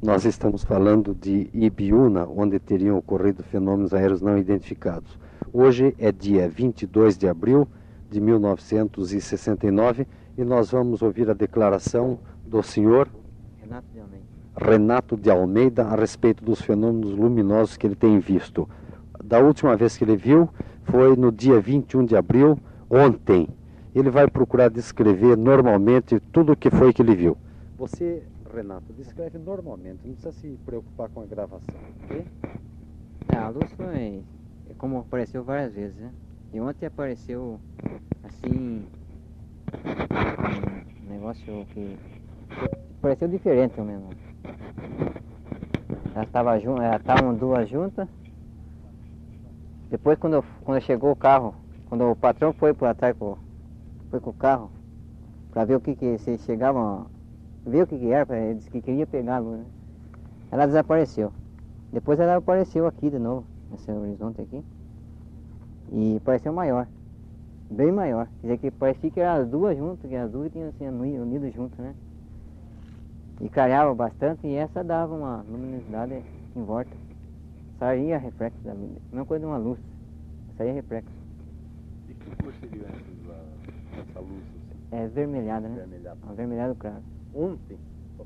Nós estamos falando de Ibiúna, onde teriam ocorrido fenômenos aéreos não identificados. Hoje é dia 22 de abril de 1969 e nós vamos ouvir a declaração do senhor Renato de Almeida a respeito dos fenômenos luminosos que ele tem visto. Da última vez que ele viu foi no dia 21 de abril, ontem. Ele vai procurar descrever normalmente tudo o que foi que ele viu. Você, Renato, descreve normalmente, não precisa se preocupar com a gravação, ok? A luz foi como apareceu várias vezes, né? E ontem apareceu assim um negócio que pareceu diferente também. Estavam duas juntas. Depois quando chegou o carro, quando o patrão foi para trás foi com o carro para ver o que se chegavam, ver o que era, ele disse que queria pegar a luz, né? Ela desapareceu. Depois ela apareceu aqui de novo, nesse horizonte aqui. E pareceu maior, bem maior. Quer dizer que parecia que eram as duas juntas, que as duas tinham assim, unido juntas, né? E clareava bastante e essa dava uma luminosidade em volta. Saía reflexo da luz, mesma coisa de uma luz, saía reflexo. E que cor seria essa luz? Assim? É vermelhada, né? Vermelhada. Avermelhado claro. Ontem,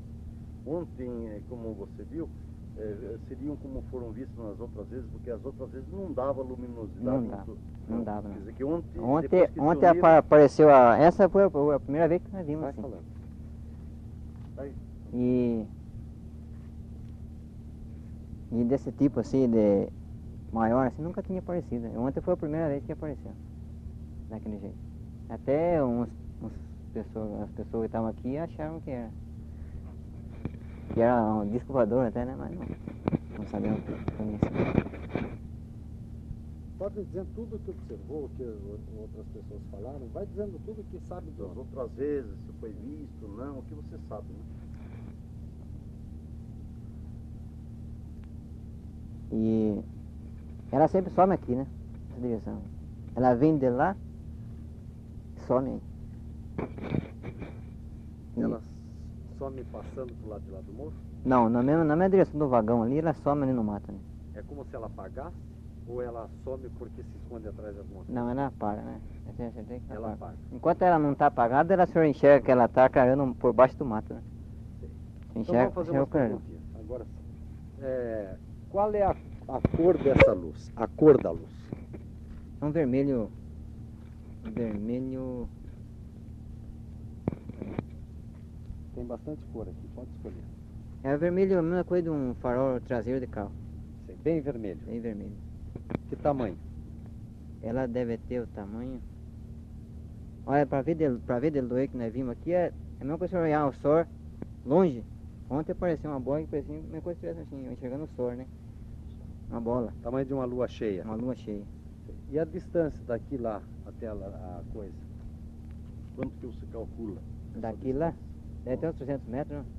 como você viu, seriam como foram vistos nas outras vezes, porque as outras vezes não dava luminosidade. Não dava. Quer dizer que ontem apareceu essa foi a primeira vez que nós vimos. Vai assim. falando. Vai. E desse tipo assim, de maior, assim, nunca tinha aparecido. Ontem foi a primeira vez que apareceu, daquele jeito. Até as pessoas que estavam aqui acharam que era um disco voador até, né? Mas não sabemos o que foi isso. Pode dizer tudo o que observou, o que outras pessoas falaram, vai dizendo tudo o que sabe Das outras vezes, se foi visto, não, o que você sabe, né? E ela sempre some aqui, né? Nessa direção. Ela vem de lá e some aí. Ela some passando pro lado de lá do morro? Não, na mesma direção do vagão ali, ela some ali no mato, né? É como se ela apagasse ou ela some porque se esconde atrás de alguma coisa? Não, ela apaga, né? Eu tenho certeza que Ela apaga. Enquanto ela não está apagada, ela só enxerga que ela está clarando por baixo do mato, né? Então vamos fazer uma perguntinha. Agora sim. Qual é a cor dessa luz? A cor da luz? É um vermelho... Vermelho... Tem bastante cor aqui, pode escolher. É vermelho, a mesma coisa de um farol traseiro de carro. Sim, bem vermelho. Bem vermelho. Que tamanho? Ela deve ter o tamanho... Olha, para ver de luz que nós vimos aqui, é a mesma coisa que olhar o sol longe. Ontem apareceu uma bola que parecia a mesma coisa que estivesse assim, enxergando o sol, né? Uma bola. Tamanho de uma lua cheia. Uma lua cheia. E a distância daqui lá até a coisa? Quanto que você calcula? Daqui lá, deve ter uns 300 metros, não?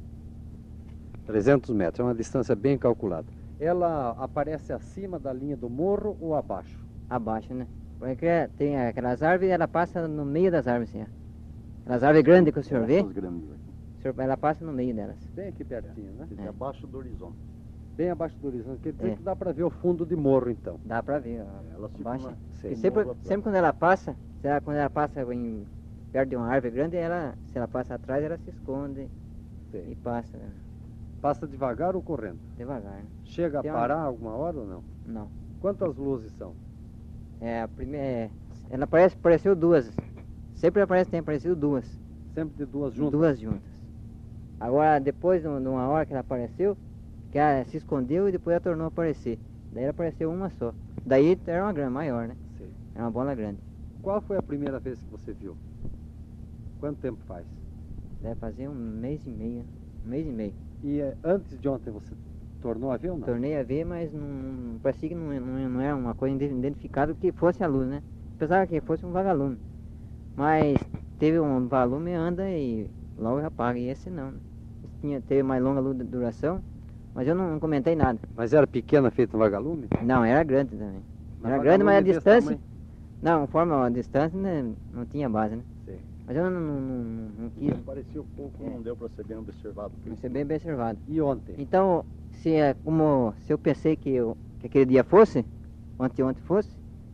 300 metros, é uma distância bem calculada. Ela aparece acima da linha do morro ou abaixo? Abaixo, né? Porque tem aquelas árvores, ela passa no meio das árvores, assim, ó. Aquelas árvores grandes que o senhor vê, Grandes aqui. ela passa no meio delas. Bem aqui pertinho, né? Quer dizer, abaixo do horizonte. Bem abaixo do horizonte. Quer dizer É. que dá para ver o fundo de morro, então. Dá pra ver, ó. Ela fica Abaixo. na- Porque Sim. sempre quando ela passa, quando ela passa perto de uma árvore grande, se ela passa atrás, ela se esconde Sim. e passa Passa devagar ou correndo? devagar, né? Chega a Tem parar alguma hora ou não? Não. Quantas luzes são? A primeira, ela apareceu duas. Sempre tem aparecido duas. Sempre de duas juntas? Duas juntas. Agora, depois de uma hora que ela apareceu, que ela se escondeu e depois ela tornou a aparecer. Daí ela apareceu uma só. Daí era uma grande, maior, né? Sim. Era uma bola grande. Qual foi a primeira vez que você viu? Quanto tempo faz? Deve fazer um mês e meio. Um mês e meio. E antes de ontem você tornou a ver ou não? Tornei a ver, mas não parecia que não era uma coisa identificada que fosse a luz, né? Apesar que fosse um vagalume. Mas teve um vagalume e anda e logo apaga. E esse não, né? Esse teve mais longa duração, mas eu não comentei nada. Mas era pequena, feita um vagalume? Não, era grande também. Mas Era grande, mas a vagalume desse distância... tamanho? Não, conforme a distância, né, não tinha base, né? Sim. Mas eu não quis. Apareceu pouco, não deu para ser bem observado. Vai ser bem observado. E ontem? Então, se eu pensei que aquele dia fosse, ontem fosse,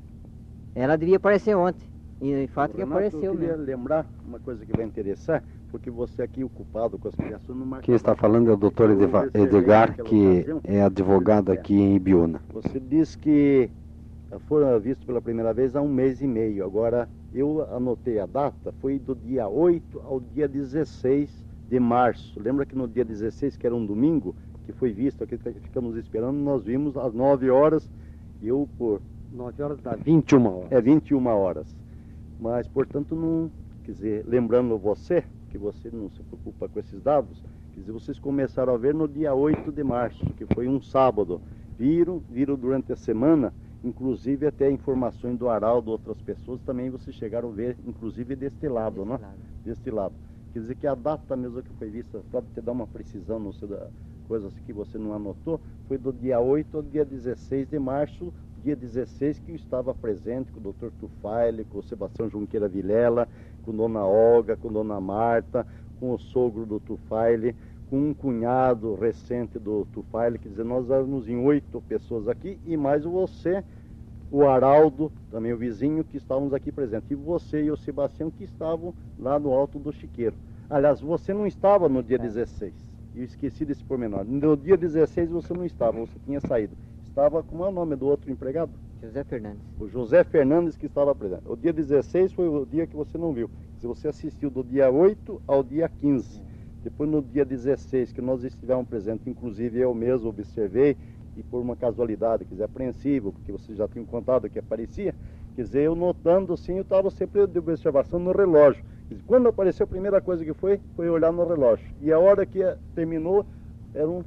ela devia aparecer ontem. E de fato que Renato, apareceu eu queria mesmo. lembrar uma coisa que vai interessar, porque você aqui ocupado com as criações não marca. Quem está falando é o doutor Edgar, que é advogado aqui em Ibiúna. Você diz que foi visto pela primeira vez há 1 mês e meio. Agora, eu anotei a data, foi do dia 8 ao dia 16 de março. Lembra que no dia 16, que era um domingo, que foi visto aqui, ficamos esperando, nós vimos às 9 horas, e eu por... 9 horas dá 21 horas. É, 21 horas. Mas, portanto, não... Quer dizer, lembrando você, que você não se preocupa com esses dados, quer dizer, vocês começaram a ver no dia 8 de março, que foi um sábado. Viram durante a semana, inclusive até informações do Araldo, outras pessoas, também vocês chegaram a ver, inclusive deste lado, né? Deste lado. Quer dizer que a data mesmo que foi vista, para te dar uma precisão, não sei, coisas que você não anotou, foi do dia 8 ao dia 16 de março, dia 16 que eu estava presente com o Dr. Tufaile, com o Sebastião Junqueira Vilela, com Dona Olga, com Dona Marta, com o sogro do Tufaile, com um cunhado recente do Tufaile, quer dizer, nós éramos em 8 pessoas aqui, e mais você, o Araldo, também o vizinho, que estávamos aqui presentes, e você e o Sebastião que estavam lá no Alto do Chiqueiro. Aliás, você não estava no dia 16, eu esqueci desse pormenor. No dia 16 você não estava, você tinha saído. Estava, como é o nome do outro empregado? José Fernandes. O José Fernandes que estava presente. O dia 16 foi o dia que você não viu. Se você assistiu do dia 8 ao dia 15. Depois no dia 16 que nós estivemos presentes, inclusive eu mesmo observei, e por uma casualidade, quer dizer, apreensivo, porque vocês já tinham contado que aparecia, quer dizer, eu notando assim, eu estava sempre de observação no relógio. Quer dizer, quando apareceu, a primeira coisa que foi olhar no relógio. E a hora que terminou, eram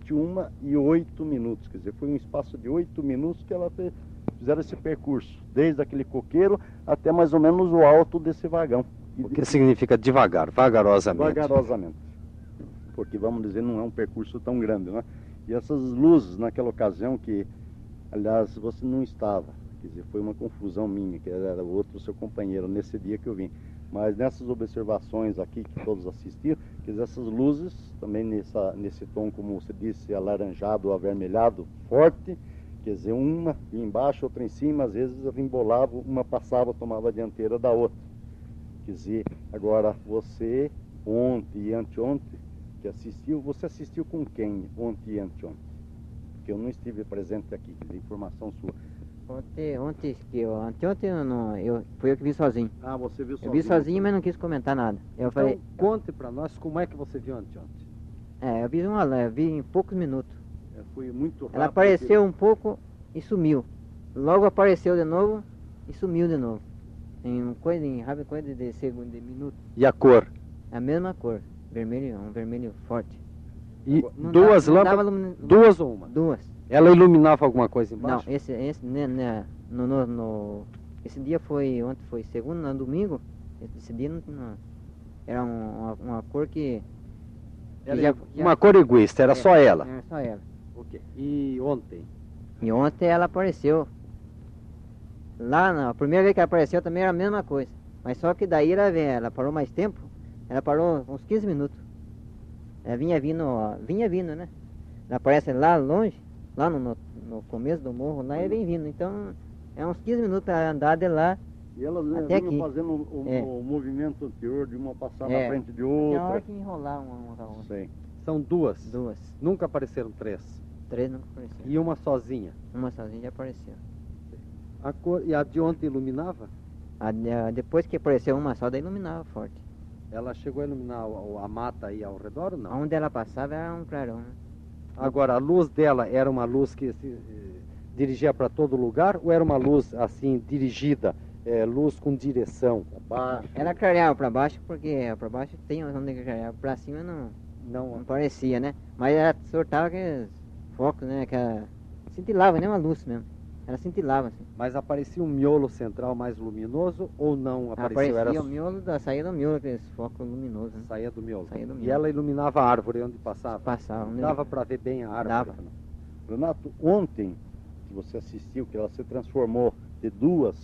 21h08, quer dizer, foi um espaço de 8 minutos que ela fizeram esse percurso, desde aquele coqueiro até mais ou menos o alto desse vagão. O que significa devagar, vagarosamente? Vagarosamente, porque vamos dizer, não é um percurso tão grande, né? E essas luzes naquela ocasião que, aliás, você não estava, quer dizer, foi uma confusão minha, que era o outro seu companheiro nesse dia que eu vim. Mas nessas observações aqui que todos assistiram, quer dizer, essas luzes também nesse tom, como você disse, alaranjado ou avermelhado, forte, quer dizer, uma embaixo, outra em cima, às vezes embolava, uma passava, tomava a dianteira da outra. Quer dizer, agora você, ontem e anteontem, que assistiu, você assistiu com quem ontem e anteontem? Porque eu não estive presente aqui, quer dizer, informação sua. Anteontem fui eu que vi sozinho. Ah, você viu sozinho? Eu vi sozinho, mas não quis comentar nada. Eu falei, conte para nós como é que você viu anteontem. eu vi em poucos minutos. Foi muito rápido. Ela apareceu um pouco e sumiu. Logo apareceu de novo e sumiu de novo. Em rápida coisa de segundo, de minuto. E a cor? A mesma cor, vermelho, um vermelho forte. E Não duas dava- não lâmpadas? dava Duas ou uma? Duas. Ela iluminava alguma coisa embaixo? Não, esse dia ontem foi segundo, no domingo, esse dia era uma cor que... Uma cor egoísta, era só ela. Era só ela. Ok. E ontem? E ontem ela apareceu. Lá, a primeira vez que ela apareceu também era a mesma coisa. Mas só que daí ela parou mais tempo, ela parou uns 15 minutos. Ela vinha vindo, né? Ela aparece lá longe, lá no começo do morro, lá e vem vindo. Então, é uns 15 minutos para andar de lá E elas até vinham aqui. fazendo o movimento anterior de uma passar na frente de Tem a hora outra. que enrolar uma com a outra. Sei. São duas. Duas. Nunca apareceram três. Três nunca apareceram. E uma sozinha. Uma sozinha já apareceu. A cor, e a de ontem iluminava? Depois que apareceu uma só, daí iluminava forte. Ela chegou a iluminar a mata aí ao redor ou não? Onde ela passava era um clarão, né? Agora, a luz dela era uma luz que se dirigia para todo lugar ou era uma luz assim, dirigida, luz com direção? Ela clareava para baixo, porque para baixo tem onde clareava, para cima não parecia, né? Mas ela soltava aqueles focos, né? Que ela cintilava, nem uma luz mesmo. Ela cintilava assim. Mas aparecia um miolo central mais luminoso ou não apareceu? Aparecia o miolo, saía do miolo, aqueles focos luminosos, né? Saía do miolo. Saía do E miolo. ela iluminava a árvore onde passava? Passava. Né? Dava para ver bem a árvore? Dava. Renato, ontem que você assistiu, que ela se transformou de duas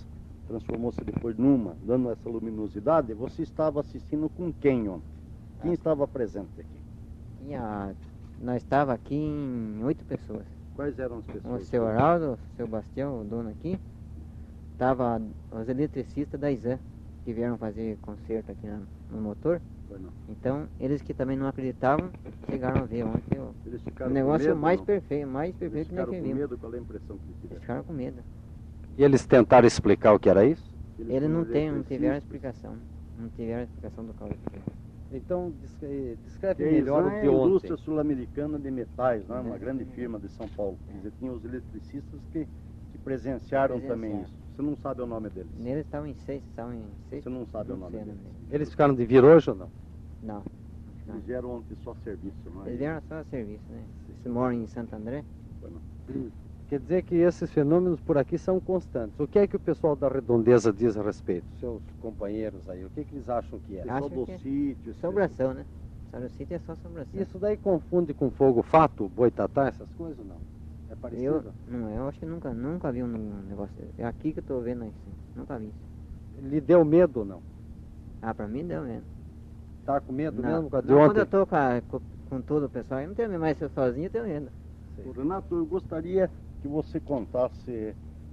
transformou-se depois numa, dando essa luminosidade, você estava assistindo com quem ontem? Quem estava presente aqui? Nós estava aqui em 8 pessoas. Quais eram as O pessoas? seu Araldo, o seu Bastião, o dono aqui. Tava os eletricistas da ISAM, que vieram fazer conserto aqui no motor. Foi não. Então, eles que também não acreditavam, chegaram a ver ontem Eles o ficaram negócio com medo, mais não? perfeito, mais Eles perfeito que nós ficaram com vimos. medo? Qual é a impressão que eles Eles tiveram? ficaram com medo. E eles tentaram explicar o que era isso? Ele como não tiveram eletricistas, explicação. Não tiveram explicação do caso. Então, descreve que a melhor Isan o é de a ontem. indústria sul-americana de metais, né? Uma É. grande firma de São Paulo. Quer dizer, tinha os eletricistas que presenciaram também Presenciaram. isso. Você não sabe o nome deles? Neles estavam em 6, Você não sabe o nome sei deles? Eles ficaram de vir hoje ou não? Não. Eles vieram ontem só a serviço, não é? Eles vieram só a serviço, né? Eles moram em Santo André. Foi não. Quer dizer que esses fenômenos por aqui são constantes. O que é que o pessoal da redondeza diz a respeito? Seus companheiros aí, o que eles acham que é? Pessoal Acho do que é sítio. esse Assombração, né? Só no sítio é só assombração. Isso daí confunde com fogo fato, boitatá, essas coisas ou não? É parecido? Eu acho que nunca vi um negócio desse. É aqui que eu tô vendo assim. Nunca vi isso. Lhe deu medo ou não? Ah, pra mim deu mesmo. Tá com medo Não, mesmo por causa de não, quando ontem? eu tô com todo o pessoal, eu não tenho medo, mas se eu sozinho eu tenho medo. Ô, Renato, eu gostaria que você contasse,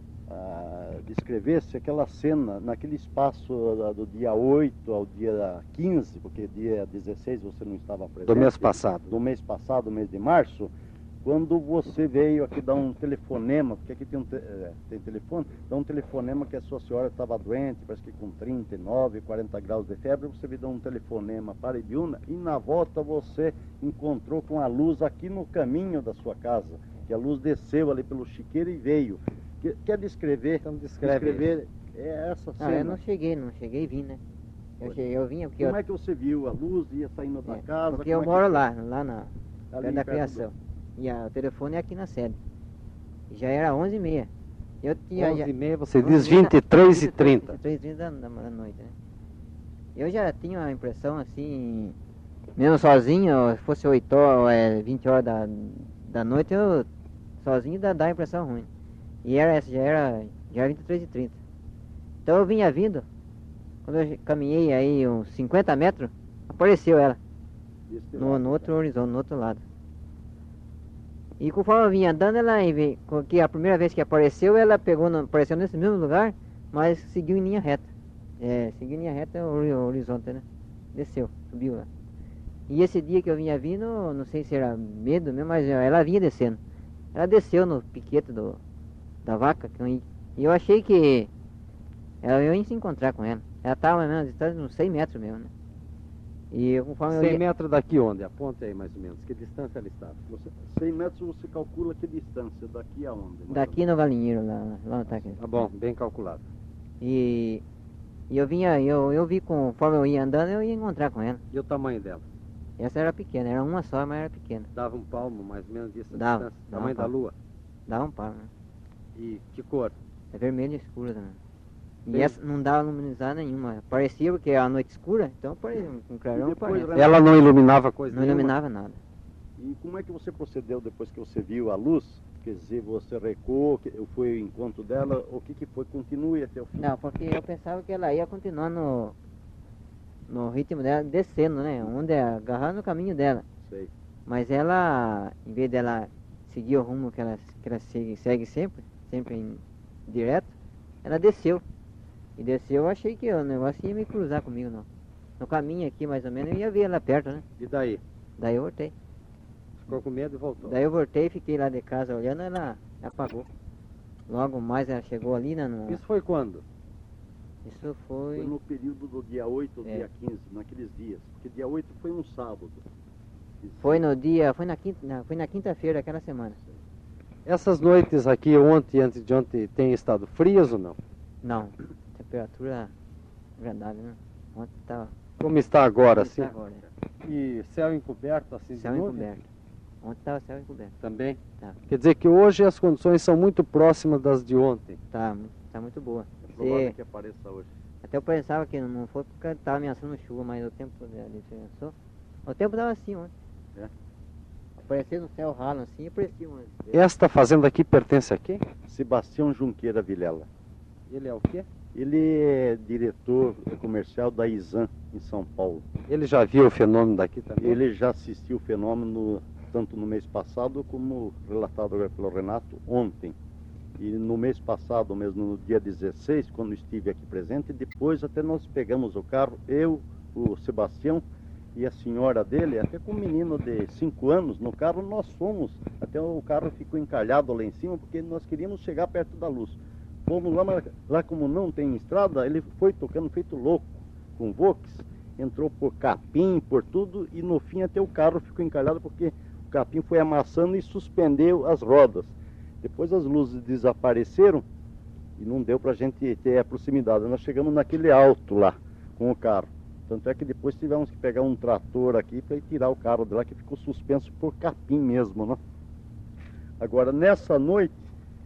descrevesse aquela cena naquele espaço do dia 8 ao dia 15, porque dia 16 você não estava presente. Do mês passado. Do mês passado, mês de março, quando você veio aqui dar um telefonema, porque aqui tem telefone, dá um telefonema que a sua senhora estava doente, parece que com 39, 40 graus de febre, você veio dar um telefonema para Ibiúna e na volta você encontrou com a luz aqui no caminho da sua casa, que a luz desceu ali pelo chiqueiro e veio. Quer descrever? Então descreve Descrever essa cena. Ah, eu não cheguei e vim, né? Eu vinha porque Como é que você viu? A luz ia saindo da casa? porque eu como é moro que- lá ali perto da perto criação. E o telefone é aqui na sede. Já era 11h30. Eu tinha 11h30, você 11h30, diz 23h30. 23h30 da noite, né? Eu já tinha a impressão assim, mesmo sozinho, se fosse 8 horas, 20 horas da noite, eu sozinho dá a impressão ruim. E já era 23h30. Então eu vinha vindo, quando eu caminhei aí uns 50 metros, apareceu ela Desse no lado, outro horizonte, no outro lado. E conforme eu vinha andando, que a primeira vez que apareceu, ela apareceu nesse mesmo lugar, mas seguiu em linha reta. Seguiu em linha reta o horizonte, né? Desceu, subiu lá. E esse dia que eu vinha vindo, não sei se era medo mesmo, mas ela vinha descendo. Ela desceu no piquete da vaca, e eu achei que eu ia se encontrar com ela. Ela estava mesmo, distante de uns 100 metros mesmo, né? E conforme 100 eu ia... metros daqui onde? Aponta aí mais ou menos. Que distância ela estava? 100 metros você calcula que distância, daqui aonde? mais ou Daqui no galinheiro, lá no Taquê. Tá bom, bem calculado. E eu vi conforme eu ia andando, eu ia encontrar com ela. E o tamanho dela? Essa era pequena, era uma só, mas era pequena. Dava um palmo mais ou menos disso? a Dava, distância? dava Tamanho um da palmo. lua? Dava um par, né? E que cor? É vermelho escuro também. E Bem- essa não dava luminosar nenhuma. Parecia porque a noite escura, então parecia um clarão. depois, Parece. Renato, Ela não iluminava coisa Não nenhuma? iluminava nada. E como é que você procedeu depois que você viu a luz? Quer dizer, você recuou, foi o encontro dela, o que foi? Continue até o fim. Não, porque eu pensava que ela ia continuar no ritmo dela, descendo, né? Onde agarrar no caminho dela. Sei. Mas ela, em vez dela seguir o rumo que ela segue sempre em direto, ela desceu. E desceu, eu achei que o negócio ia me cruzar comigo, não. No caminho aqui, mais ou menos, eu ia ver ela perto, né? E daí? Daí eu voltei. Ficou com medo e voltou? Daí eu voltei, fiquei lá de casa olhando, ela apagou. Logo mais ela chegou ali, né? Isso foi quando? Isso Foi foi... no período do dia 8 ao É. dia 15, naqueles dias. Porque dia 8 foi um sábado. Foi na quinta-feira daquela semana. Essas noites aqui, ontem e antes de ontem, têm estado frias ou não? Não, temperatura agradável, né? Ontem estava... Como está agora, assim? agora, E céu encoberto, assim, céu de nuvem? encoberto. Ontem estava céu encoberto. Também? Tá. Quer dizer que hoje as condições são muito próximas das de ontem. Tá muito boa. É provável que apareça hoje. Até eu pensava que não foi porque estava ameaçando chuva, mas o tempo diferenciou. O tempo estava assim ontem. É? Aparecia no céu ralo assim e aparecia um... Esta fazenda aqui pertence a quem? Sebastião Junqueira Vilela. Ele é o quê? Ele é diretor comercial da ISAM, em São Paulo. Ele já viu o fenômeno daqui também? Ele já assistiu o fenômeno tanto no mês passado como relatado agora pelo Renato ontem. E no mês passado, mesmo no dia 16, quando estive aqui presente, depois até nós pegamos o carro, eu, o Sebastião e a senhora dele, até com um menino de 5 anos no carro, nós fomos. Até o carro ficou encalhado lá em cima, porque nós queríamos chegar perto da luz. Fomos lá, mas lá como não tem estrada, ele foi tocando feito louco, com Vox, entrou por capim, por tudo, e no fim até o carro ficou encalhado, porque o capim foi amassando e suspendeu as rodas. Depois as luzes desapareceram e não deu para a gente ter a proximidade. Nós chegamos naquele alto lá com o carro. Tanto é que depois tivemos que pegar um trator aqui para ir tirar o carro de lá, que ficou suspenso por capim mesmo, né? Agora, nessa noite,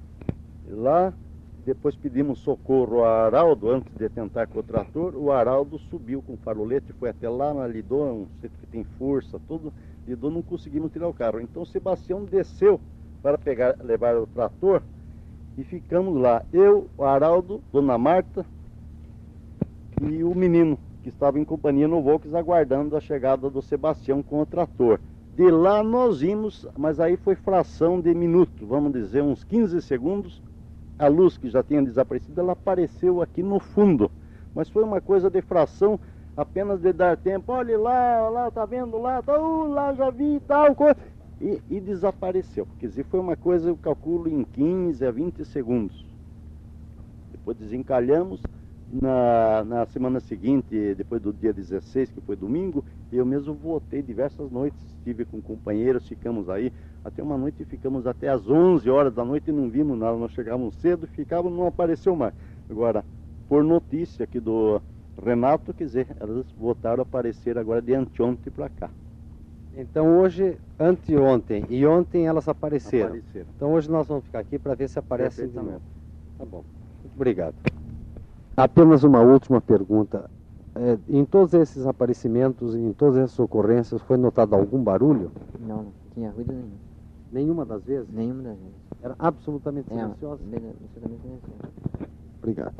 lá, depois pedimos socorro ao Araldo, antes de tentar com o trator. O Araldo subiu com o farolete, foi até lá, lidou, um centro que tem força, tudo, lidou, não conseguimos tirar o carro. Então o Sebastião desceu para levar o trator e ficamos lá. Eu, o Araldo, Dona Marta e o menino, que estava em companhia no Volks, aguardando a chegada do Sebastião com o trator. De lá nós vimos, mas aí foi fração de minuto, vamos dizer, uns 15 segundos, a luz que já tinha desaparecido, ela apareceu aqui no fundo. Mas foi uma coisa de fração, apenas de dar tempo, olha lá, tá vendo lá, lá já vi tal coisa. E desapareceu. Quer dizer, foi uma coisa, eu calculo, em 15 a 20 segundos. Depois desencalhamos. Na semana seguinte, depois do dia 16, que foi domingo, eu mesmo voltei diversas noites. Estive com companheiros, ficamos aí. Até uma noite ficamos até às 11 horas da noite e não vimos nada. Nós chegávamos cedo, ficávamos, não apareceu mais. Agora, por notícia aqui do Renato, quer dizer, elas voltaram a aparecer agora de anteontem para cá. Então hoje, anteontem e ontem elas apareceram. Apareceram. Então hoje nós vamos ficar aqui para ver se aparecem de novo. Tá bom. Muito obrigado. Apenas uma última pergunta. Em todos esses aparecimentos, em todas essas ocorrências, foi notado algum barulho? Não tinha ruído nenhum. Nenhuma das vezes? Nenhuma das vezes. Era absolutamente silenciosa? Absolutamente silenciosa. Obrigado.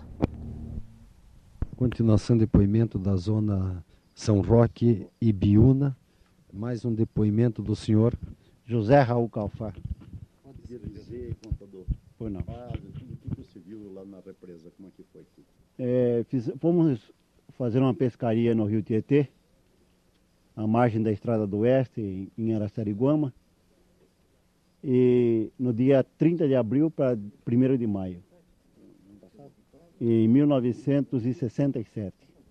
Continuação do depoimento da zona São Roque e Biúna. Mais um depoimento do senhor José Raul Calfar. Pode dizer, contador, Foi não. tudo que você viu lá na represa, como é que foi tudo? Fomos fazer uma pescaria no Rio Tietê, à margem da Estrada do Oeste, em Araçariguama, e no dia 30 de abril para 1º de maio, em 1967.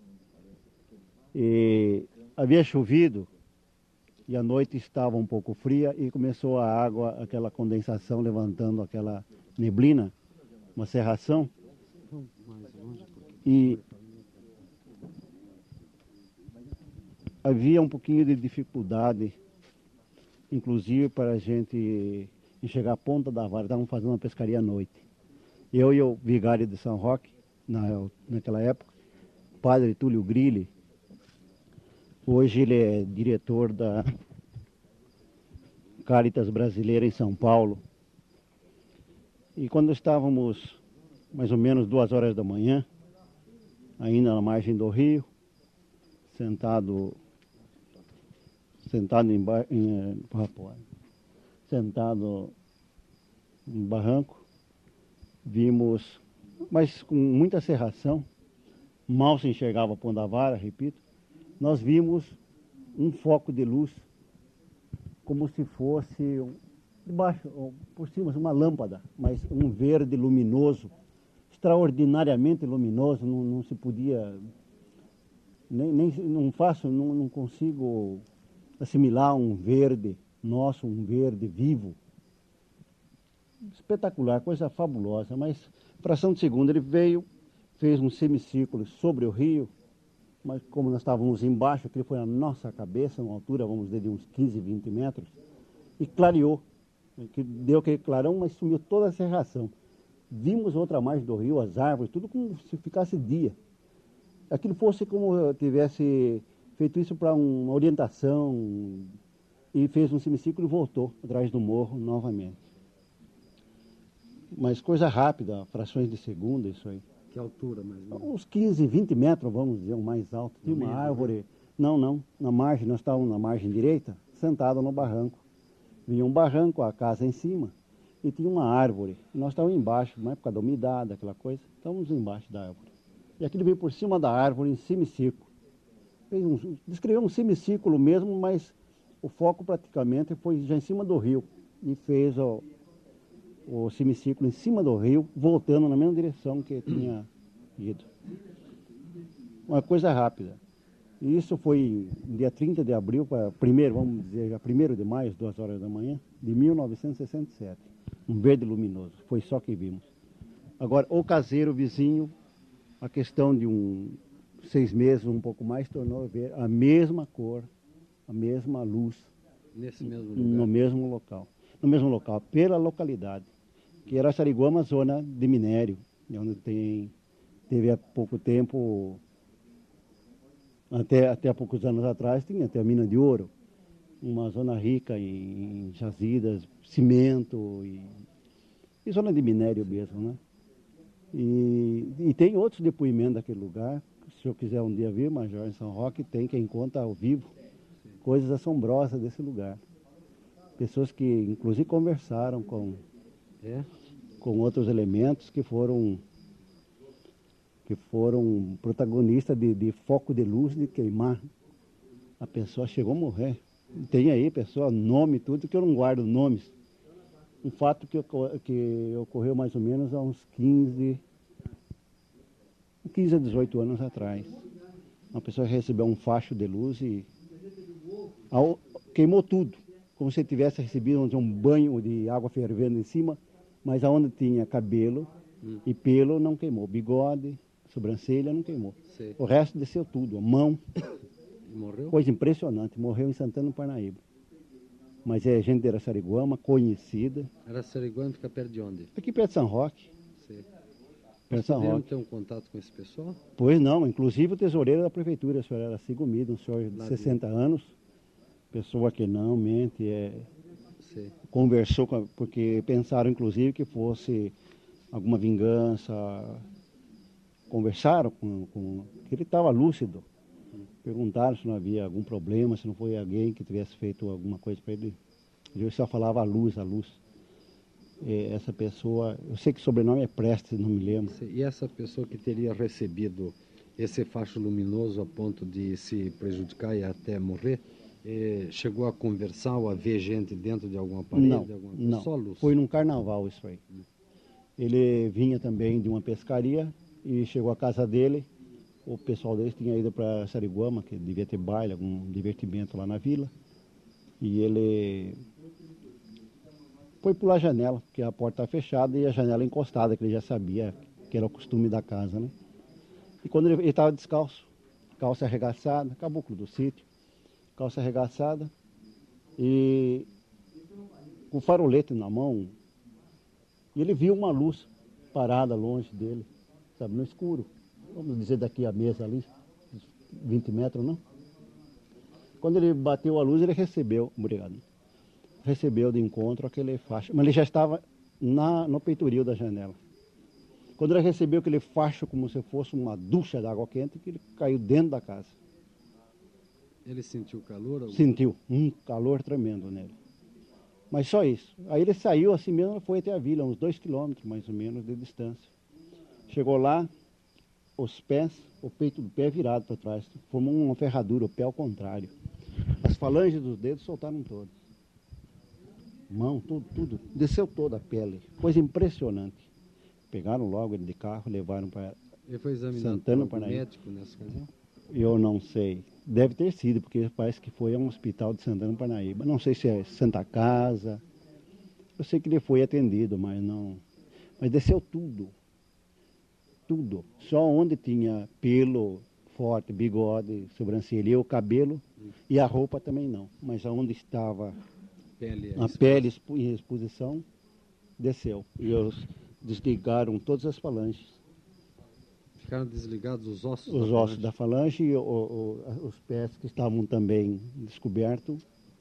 E havia chovido e a noite estava um pouco fria e começou a água, aquela condensação levantando aquela neblina, uma cerração. E havia um pouquinho de dificuldade, inclusive para a gente enxergar a ponta da vara. Estávamos fazendo uma pescaria à noite. Eu e o vigário de São Roque, naquela época, padre Túlio Grilli. Hoje ele é diretor da Caritas Brasileira em São Paulo. E quando estávamos mais ou menos 2 horas da manhã, ainda na margem do rio, sentado em barranco, vimos, mas com muita cerração, mal se enxergava a ponta da vara, repito, nós vimos um foco de luz, como se fosse debaixo, por cima, uma lâmpada, mas um verde luminoso, extraordinariamente luminoso, não se podia, não consigo assimilar um verde nosso, um verde vivo. Espetacular, coisa fabulosa, mas fração de segundo ele veio, fez um semicírculo sobre o rio, mas como nós estávamos embaixo, aquilo foi na nossa cabeça, uma altura, vamos dizer, de uns 15, 20 metros, e clareou. Deu aquele clarão, mas sumiu toda a cerração. Vimos outra margem do rio, as árvores, tudo como se ficasse dia. Aquilo fosse como eu tivesse feito isso para uma orientação, e fez um semicírculo e voltou atrás do morro novamente. Mas coisa rápida, frações de segundo, isso aí. Que altura, mais ou menos? Uns 15, 20 metros, vamos dizer, o mais alto. Tinha uma árvore. Não, na margem, nós estávamos na margem direita, sentados no barranco. Vinha um barranco, a casa em cima, e tinha uma árvore. Nós estávamos embaixo, na época da umidade, aquela coisa, estávamos embaixo da árvore. E aquilo veio por cima da árvore, em semicírculo. Descreveu um semicírculo mesmo, mas o foco praticamente foi já em cima do rio. E fez o semicírculo em cima do rio, voltando na mesma direção que tinha ido. Uma coisa rápida. E isso foi dia 30 de abril, vamos dizer, 1º de maio, às 2 horas da manhã, de 1967. Um verde luminoso, foi só que vimos. Agora, o caseiro vizinho, a questão de 6 meses, um pouco mais, tornou ver a mesma cor, a mesma luz. Nesse mesmo lugar? No mesmo local, pela localidade, que era Araçariguama, zona de minério, onde teve há pouco tempo, até há poucos anos atrás, tinha até a mina de ouro, uma zona rica em jazidas, cimento e zona de minério mesmo, né? E tem outros depoimentos daquele lugar. Se eu quiser um dia vir, Major, em São Roque, tem quem conta ao vivo coisas assombrosas desse lugar. Pessoas que, inclusive, conversaram com outros elementos que foram protagonistas de foco de luz, de queimar. A pessoa chegou a morrer. Tem aí, pessoa, nome, tudo, que eu não guardo nomes. Um fato que ocorreu mais ou menos há uns 15 a 18 anos atrás. Uma pessoa recebeu um facho de luz e queimou tudo, como se tivesse recebido um banho de água fervendo em cima, mas aonde tinha cabelo e pelo não queimou, bigode, sobrancelha não queimou. Sei. O resto desceu tudo, a mão. Morreu? Coisa impressionante, morreu em Santana do Parnaíba. Mas é gente de Araçariguama, conhecida. Araçariguama fica perto de onde? Aqui perto de São Roque. Sei. Perto de São Poderiam Roque. ter um contato com esse pessoal? Pois não, inclusive o tesoureiro da prefeitura, o senhor era Sigomida, um senhor de 60 anos, pessoa que não mente, Sei. conversou, porque pensaram inclusive que fosse alguma vingança, conversaram que ele estava lúcido, perguntaram se não havia algum problema, se não foi alguém que tivesse feito alguma coisa para ele. Ele só falava a luz. Essa pessoa, eu sei que o sobrenome é Prestes, não me lembro. E essa pessoa que teria recebido esse facho luminoso a ponto de se prejudicar e até morrer, chegou a conversar ou a ver gente dentro de algum aparelho? Não, só luz? Foi num carnaval isso aí. Ele vinha também de uma pescaria e chegou à casa dele. O pessoal dele tinha ido para Sariguama, que devia ter baile, algum divertimento lá na vila. E ele foi pular a janela, porque a porta estava fechada e a janela encostada, que ele já sabia que era o costume da casa, né? E quando ele estava descalço, calça arregaçada, caboclo do sítio, calça arregaçada e com farolete na mão, e ele viu uma luz parada longe dele, sabe, no escuro. Vamos dizer daqui a mesa ali, 20 metros, não? Quando ele bateu a luz, ele recebeu de encontro aquele facho, mas ele já estava no peitoril da janela. Quando ele recebeu aquele facho como se fosse uma ducha de água quente, que ele caiu dentro da casa. Ele sentiu calor? Sentiu um calor tremendo nele. Mas só isso. Aí ele saiu assim mesmo, foi até a vila, uns 2 quilômetros mais ou menos de distância. Chegou lá, os pés, o peito do pé virado para trás, formou uma ferradura, o pé ao contrário. As falanges dos dedos soltaram todas. Mão, tudo. Desceu toda a pele. Coisa impressionante. Pegaram logo ele de carro, levaram para Ele foi examinado por um médico nessa ocasião? Eu não sei. Deve ter sido, porque parece que foi a um hospital de Santana do Parnaíba. Não sei se é Santa Casa. Eu sei que ele foi atendido, mas não. Mas desceu tudo. Tudo. Só onde tinha pelo forte, bigode, sobrancelha e o cabelo, e a roupa também não. Mas aonde estava a pele em exposição, desceu. E eles desligaram todas as falanges. Ficaram desligados os ossos? Os ossos da falange e os pés que estavam também descobertos,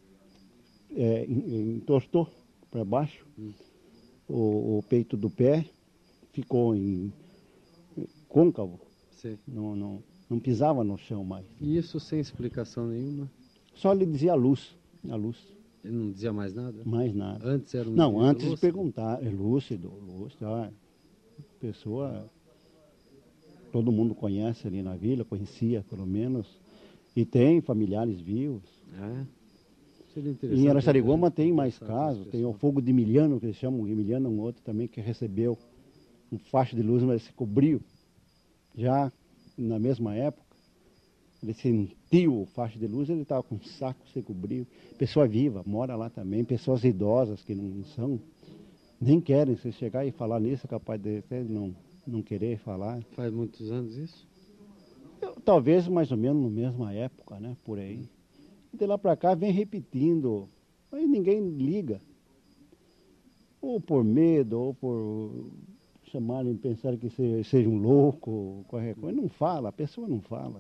entortou para baixo. O peito do pé ficou côncavo, Sim. não pisava no chão mais. E isso sem explicação nenhuma? Só lhe dizia a luz. Ele não dizia mais nada? Mais nada. Antes era um Não, indivíduo antes de lúcido? perguntar, é lúcido, pessoa, todo mundo conhece ali na vila, conhecia pelo menos, e tem familiares vivos. Seria interessante. Em Araçariguama tem mais conversar com as casos, tem o pessoas. fogo de Emiliano, que eles chamam Emiliano, um outro também, que recebeu um faixa de luz, mas se cobriu. Já na mesma época, ele sentiu o faixa de luz, ele estava com um saco, se cobriu. Pessoa viva, mora lá também, pessoas idosas que não são, nem querem, se chegar e falar nisso, é capaz de até não querer falar. Faz muitos anos isso? Talvez mais ou menos na mesma época, né, por aí. De lá para cá vem repetindo, aí ninguém liga. Ou por medo, ou por chamarem, pensarem que seja um louco, qualquer coisa. Não fala, a pessoa não fala.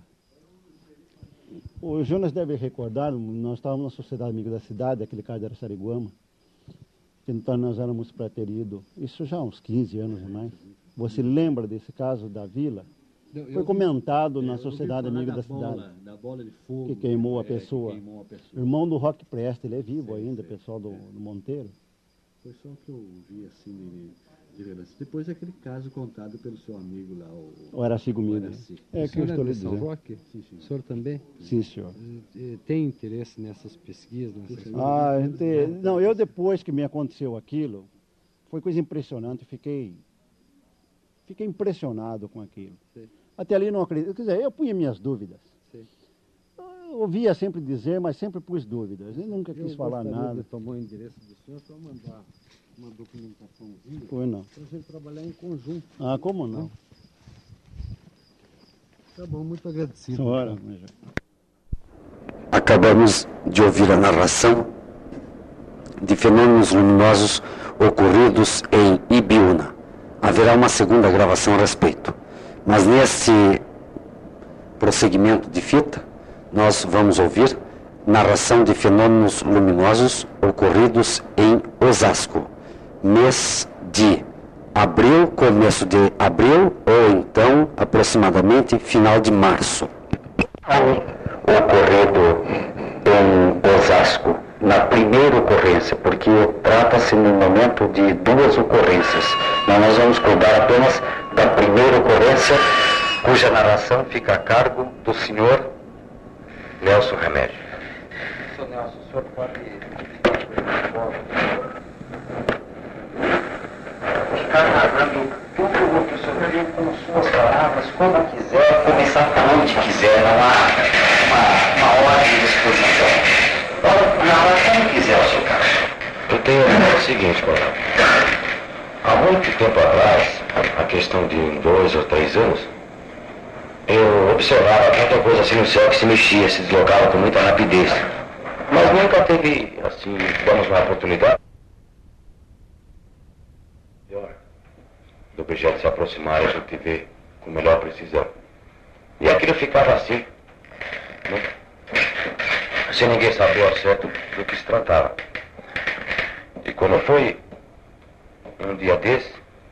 O Jonas deve recordar, nós estávamos na Sociedade Amiga da Cidade, aquele caso de Araçariguama, que então nós éramos para ter ido, isso já há uns 15 anos ou mais. Você lembra desse caso da vila? Foi comentado na Sociedade Amiga da Cidade. Da bola de fogo. Que queimou a pessoa. Irmão do Roque Presta, ele é vivo ainda, pessoal do Monteiro. Foi só o que eu vi assim de relance. Depois aquele caso contado pelo seu amigo lá, O Aracigo Miller. É o que eu senhor estou é lhe de São dizendo. Roque? O senhor também? Sim, senhor. Tem interesse nessas pesquisas? Não, eu depois que me aconteceu aquilo, foi coisa impressionante, fiquei impressionado com aquilo. Sim. Até ali não acredito, quer dizer, eu punha minhas dúvidas. Sim. Eu ouvia sempre dizer, mas sempre pus dúvidas, eu nunca quis falar nada. Eu tomar o endereço do senhor para mandar uma documentaçãozinha Foi não. para a gente trabalhar em conjunto. Ah, como não? Tá bom, muito agradecido. Senhora, Acabamos de ouvir a narração de fenômenos luminosos ocorridos em Ibiúna. Haverá uma segunda gravação a respeito. Mas nesse prosseguimento de fita, nós vamos ouvir narração de fenômenos luminosos ocorridos em Osasco, mês de abril, começo de abril, ou então aproximadamente final de março. Ocorrido em Osasco, na primeira ocorrência, porque trata-se no momento de duas ocorrências. Mas nós vamos cuidar apenas da primeira ocorrência, cuja narração fica a cargo do senhor Nelson Remédio. Senhor Nelson, o senhor pode ficar narrando tudo o que o senhor quer com suas palavras, como quiser, começar por onde quiser, não há uma ordem de exposição. Narrar como quiser, senhor Carlos. Eu tenho o seguinte, coronel. Há muito tempo atrás, a questão de 2 ou 3 anos, eu observava tanta coisa assim no céu que se mexia, se deslocava com muita rapidez. Mas nunca teve, assim, tivemos uma oportunidade do objeto se aproximar e a gente ver com melhor precisão. E aquilo ficava assim, né? Sem ninguém saber ao certo do que se tratava. E quando foi um dia desse,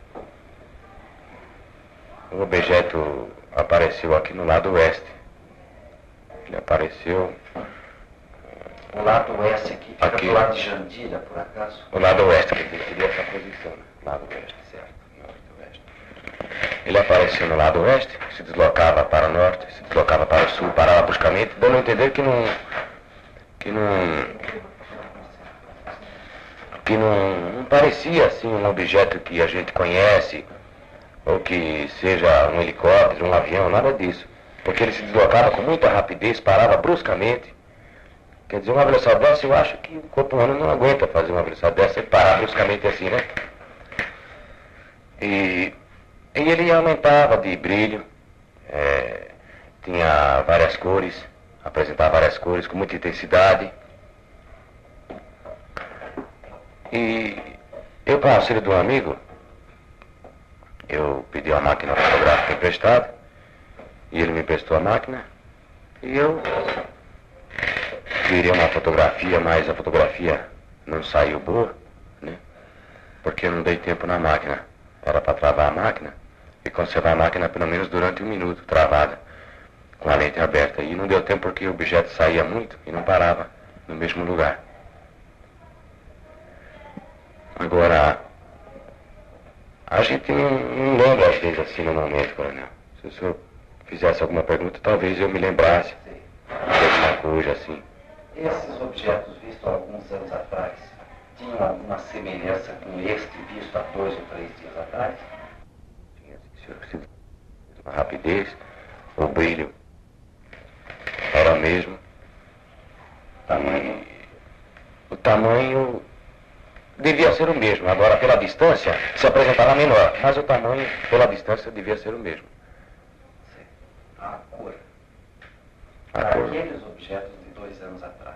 um objeto apareceu aqui no lado oeste. Ele apareceu... O lado oeste aqui, fica aqui, do lado de Jandira, por acaso? o lado oeste, que seria essa posição, né? Lado oeste, certo, norte oeste. Ele apareceu no lado oeste, se deslocava para o norte, se deslocava para o sul, parava bruscamente, dando a entender que não parecia assim um objeto que a gente conhece, ou que seja um helicóptero, um avião, nada disso. Porque ele se deslocava com muita rapidez, parava bruscamente. Quer dizer, uma velocidade dessa, eu acho que o corpo humano não aguenta fazer uma velocidade dessa e parar bruscamente assim, né? E ele aumentava de brilho, tinha várias cores, apresentava várias cores com muita intensidade. E eu, para auxílio de um amigo, eu pedi uma máquina fotográfica emprestada, e ele me emprestou a máquina, e eu tirei uma fotografia, mas a fotografia não saiu boa, né? Porque eu não dei tempo na máquina. Era para travar a máquina, e conservar a máquina pelo menos durante 1 minuto, travada, com a lente aberta. E não deu tempo porque o objeto saía muito e não parava no mesmo lugar. Agora, a gente não lembra às vezes assim no momento, coronel. Se o senhor fizesse alguma pergunta, talvez eu me lembrasse de alguma coisa assim. Esses objetos vistos há alguns anos atrás tinham alguma semelhança com este visto há 2 ou 3 dias atrás? A rapidez, o brilho era o mesmo. Tamanho? O tamanho devia ser o mesmo. Agora, pela distância, se apresentava menor. Mas o tamanho, pela distância, devia ser o mesmo. A cor? A Para cor. aqueles objetos de 2 anos atrás.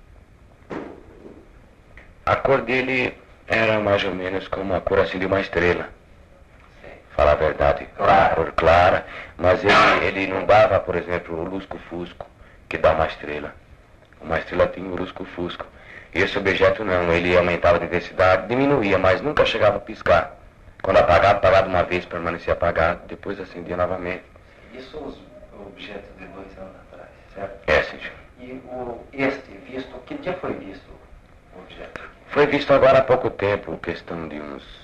A cor dele era mais ou menos como a cor assim de uma estrela. Falar a verdade, Claro. cor clara, mas ele não dava, por exemplo, o lusco-fusco, que dá uma estrela. Uma estrela tem o lusco-fusco. Esse objeto não, ele aumentava de intensidade, diminuía, mas nunca chegava a piscar. Quando apagado uma vez, permanecia apagado, depois acendia novamente. Isso os objetos de 2 anos atrás, certo? É, senhor. E este visto, que dia foi visto o objeto? Foi visto agora há pouco tempo, questão de uns...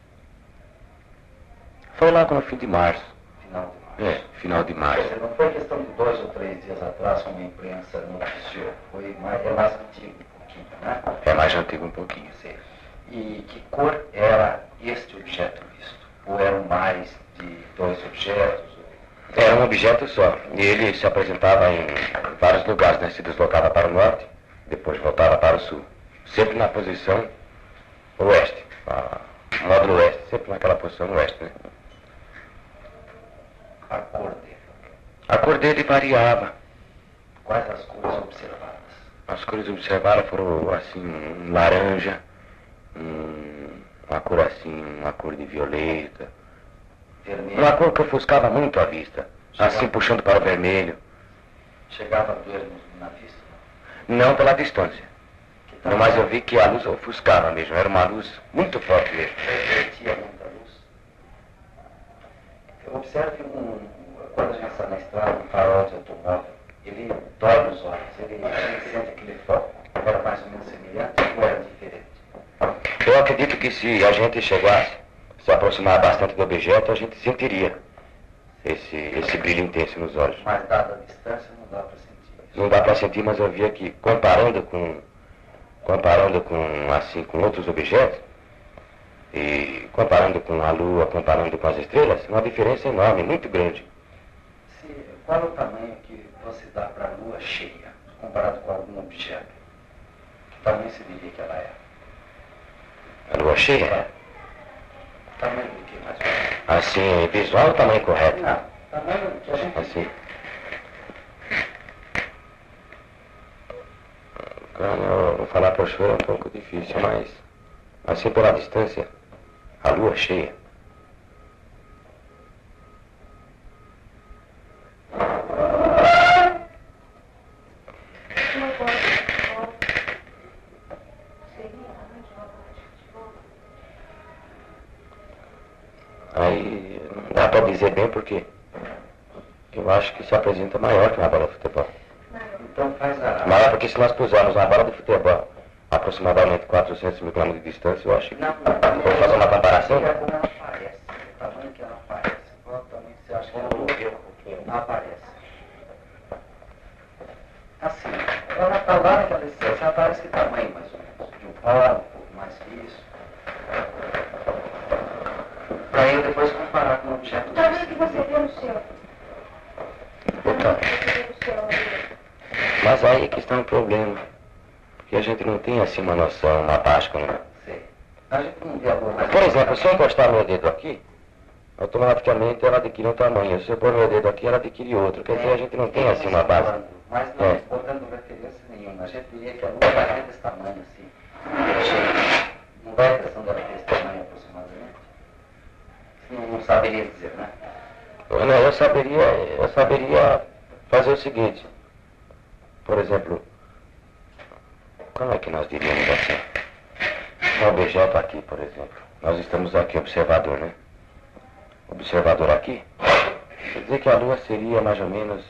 Foi lá no fim de março. Final de março. É, final de Quer março. dizer, não foi questão de 2 ou 3 dias atrás, como a imprensa noticiou. É mais antigo um pouquinho, né? É mais antigo um pouquinho. Sim. E que cor era este objeto visto? Ou eram mais de 2 objetos? Era um objeto só. E ele se apresentava em vários lugares, né? Se deslocava para o norte, depois voltava para o sul. Sempre na posição oeste. Módulo oeste, sempre naquela posição oeste, né? A cor dele. A cor dele variava. Quais as cores observadas? As cores observadas foram assim, um laranja, uma cor assim, uma cor de violeta. Vermelho. Uma cor que ofuscava muito a vista, assim puxando para o vermelho. Chegava a doer na vista? Não pela distância. Que Não, mas eu vi que a luz ofuscava mesmo, era uma luz muito forte mesmo. refletia muita luz. Observe quando a gente está na estrada, um farol de automóvel, ele dói nos olhos, a gente sente aquele foco. Era mais ou menos semelhante ou era diferente? Eu acredito que se a gente chegasse, se aproximar bastante do objeto, a gente sentiria esse brilho intenso nos olhos. Mas dada a distância não dá para sentir isso. Não dá para sentir, mas eu via que comparando com assim, com outros objetos, e comparando com a Lua, comparando com as estrelas, uma diferença enorme, muito grande. Qual é o tamanho que você dá para a Lua cheia, comparado com algum objeto? Que tamanho você diria que ela é? A Lua cheia? O tamanho do que mais ou menos? Assim, visual o tamanho correto. Não, tamanho que a gente... Assim. Eu vou falar para o senhor é um pouco difícil, mas assim pela distância, a Lua cheia. Aí não dá para dizer bem porque eu acho que se apresenta maior que uma bola de futebol. Então faz a... Maior porque se nós pusermos uma bola de futebol a aproximadamente 400 mil quilômetros de distância, eu acho que... Não, Vou fazer uma comparação? é como ela aparece, o tamanho que ela aparece. Qual o tamanho que você acha que ela não aparece? Assim, ela está lá naquela distância, ela aparece que tamanho mais ou menos? De um palmo, um pouco mais que isso. Para eu depois comparar com o objeto. O tamanho que você vê no céu. O tamanho que você vê no céu. Mas aí que está um problema. Porque a gente não tem assim uma noção, uma básica, né? Sei. A gente não vê a lua, mas... Por exemplo, se eu encostar meu dedo aqui, automaticamente ela adquire um tamanho. Se eu pôr meu dedo aqui, ela adquire outro. Quer dizer, a gente não tem assim uma base. Mas não botando referência nenhuma. A gente diria que a lua vai ter desse tamanho assim. Cheia. Não dá a impressão dela ter esse tamanho aproximadamente? Não saberia dizer, né? Não, eu saberia fazer o seguinte. Por exemplo, como é que nós diríamos assim? Um objeto aqui, por exemplo. Nós estamos aqui, observador, né? observador aqui, quer dizer que a Lua seria mais ou menos...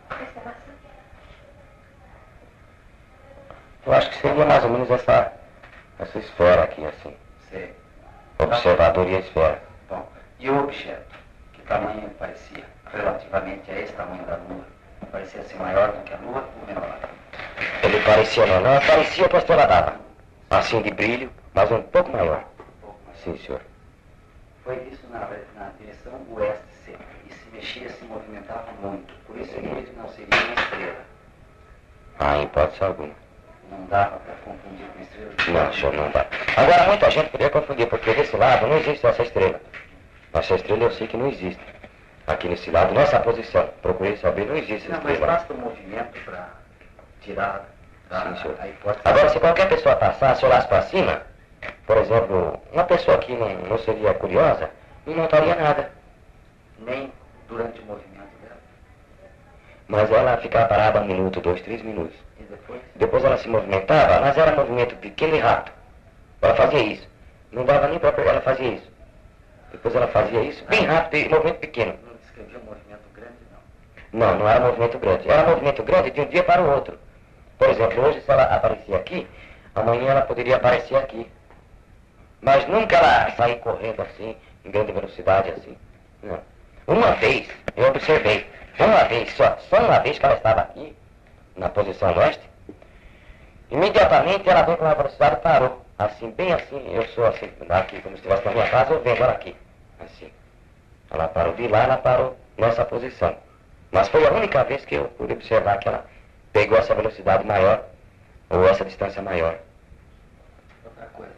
Eu acho que seria mais ou menos essa esfera aqui, assim. Sei. Observador e a esfera. Bom, e o objeto? Que tamanho ele parecia? Relativamente a esse tamanho da Lua? Parecia ser maior do que a Lua ou menor? Ele parecia menor, parecia que a estrela dava. Assim de brilho, mas um pouco maior. Sim, senhor. Foi visto na direção oeste sempre, e se mexia, se movimentava muito. Por isso ele não seria uma estrela. Ah, em hipótese alguma. Não dava para confundir com estrela? Não, senhor, não dá. Agora, muita gente poderia confundir, porque desse lado não existe essa estrela. Essa estrela eu sei que não existe. Aqui nesse lado, nessa posição, procurei saber, não existe não, estrela. Mas basta o movimento para tirar a hipótese. Agora, se qualquer pessoa passasse, olhasse para cima, por exemplo, uma pessoa que não seria curiosa, não notaria nada. Nem durante o movimento dela. Mas ela ficava parada 1 minuto, 2, 3 minutos. E depois? Depois ela se movimentava, mas era movimento pequeno e rápido. Ela fazia isso. Não dava nem para ela fazia isso. Depois ela fazia isso, bem rápido e movimento pequeno. Não descrevia um movimento grande, não? Não era movimento grande. Era movimento grande de um dia para o outro. Por exemplo, hoje se ela aparecia aqui, amanhã ela poderia aparecer aqui. Mas nunca ela sair correndo assim, em grande velocidade assim. Não. Uma vez, eu observei, uma vez, só uma vez que ela estava aqui, na posição leste, imediatamente ela veio com uma velocidade e parou. Assim, bem assim, eu sou assim, aqui, como se estivesse na minha casa, eu vendo ela aqui. Assim. Ela parou de lá, ela parou nessa posição. Mas foi a única vez que eu pude observar que ela pegou essa velocidade maior, ou essa distância maior. Outra coisa,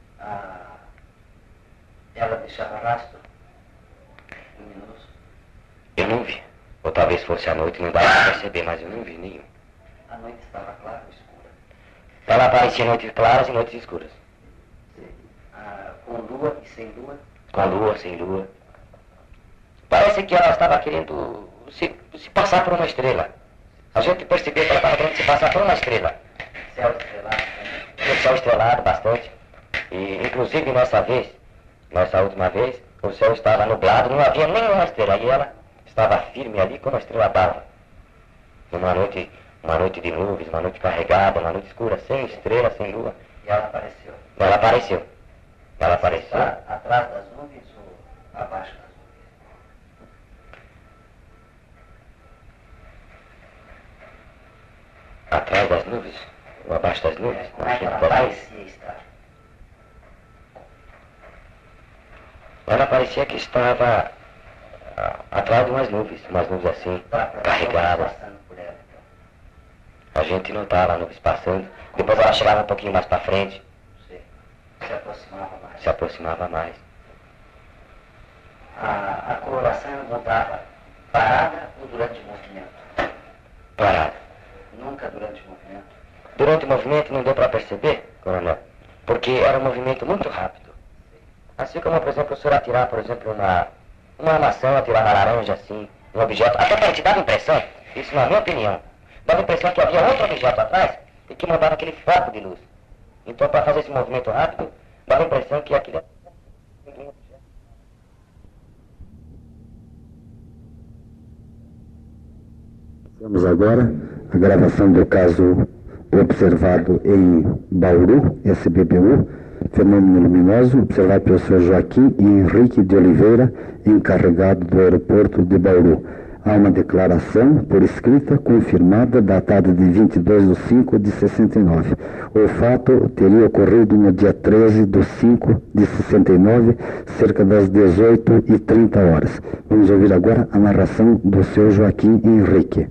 ela deixava rastro luminoso? Eu não vi. Ou talvez fosse à noite, não dava para perceber, mas eu não vi nenhum. A noite estava clara ou escura? Ela aparecia em noites claras e noites escuras. Sim. Com lua e sem lua? Com lua, sem lua. Parece que ela estava querendo se passar por uma estrela. A gente percebeu que ela estava querendo se passar por uma estrela. Céu estrelado também? O céu estrelado bastante. E inclusive nossa última vez, o céu estava nublado, não havia nenhuma estrela. E ela estava firme ali como a estrela d'alva. Uma noite de nuvens, uma noite carregada, uma noite escura, sem estrela, sem lua. E ela apareceu? Ela apareceu. Ela apareceu. Está atrás das nuvens ou abaixo das nuvens? Atrás das nuvens? Ou abaixo das nuvens? Como é que ela parecia estar? Ela parecia que estava atrás de umas nuvens assim, carregadas. A gente notava as nuvens passando, depois ela chegava um pouquinho mais para frente. Sim. Se aproximava mais. Se aproximava mais. A coloração mudava parada ou durante o movimento? Parada. Nunca durante o movimento? Durante o movimento não deu para perceber, coronel, porque era um movimento muito rápido. Assim como, por exemplo, o senhor atirar, por exemplo, uma maçã, atirar uma laranja, assim, um objeto, até para te dar a impressão, isso na minha opinião, dava a impressão que havia outro objeto atrás e que mandava aquele foco de luz. Então, para fazer esse movimento rápido, dava a impressão que aquilo... Vamos agora a gravação do caso observado em Bauru, SBPU, fenômeno luminoso, observado pelo Sr. Joaquim e Henrique de Oliveira, encarregado do aeroporto de Bauru. Há uma declaração por escrita confirmada, datada de 22/5/69. O fato teria ocorrido no dia 13/5/69, cerca das 18h30. Vamos ouvir agora a narração do Sr. Joaquim Henrique.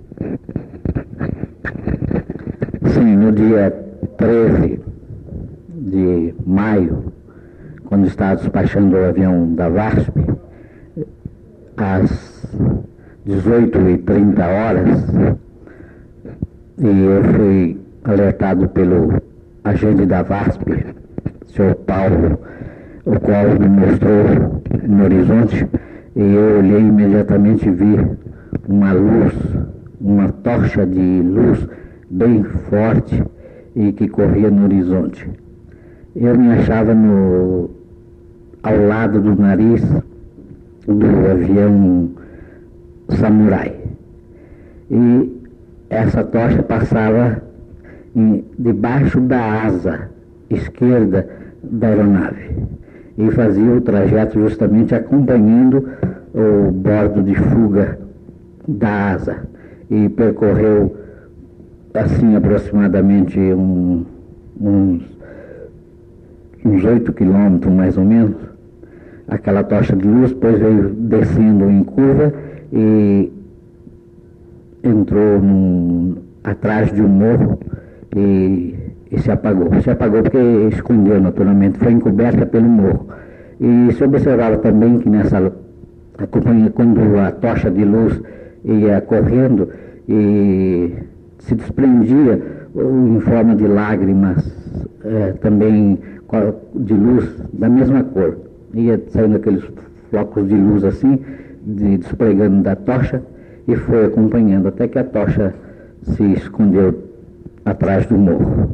Sim, no dia 13 de maio, quando estava despachando o avião da VASP, às 18h30, e eu fui alertado pelo agente da VASP, o senhor Paulo, o qual me mostrou no horizonte, e eu olhei imediatamente e vi uma luz, uma tocha de luz bem forte e que corria no horizonte. Eu me achava ao lado do nariz do avião Samurai. E essa tocha passava debaixo da asa esquerda da aeronave e fazia o trajeto justamente acompanhando o bordo de fuga da asa e percorreu assim aproximadamente uns 8 quilômetros mais ou menos, aquela tocha de luz, depois veio descendo em curva e entrou atrás de um morro e se apagou. Se apagou porque escondeu naturalmente, foi encoberta pelo morro. E se observava também que quando a tocha de luz ia correndo e se desprendia em forma de lágrimas, também de luz da mesma cor. Ia saindo aqueles flocos de luz assim, desplegando da tocha, e foi acompanhando até que a tocha se escondeu atrás do morro.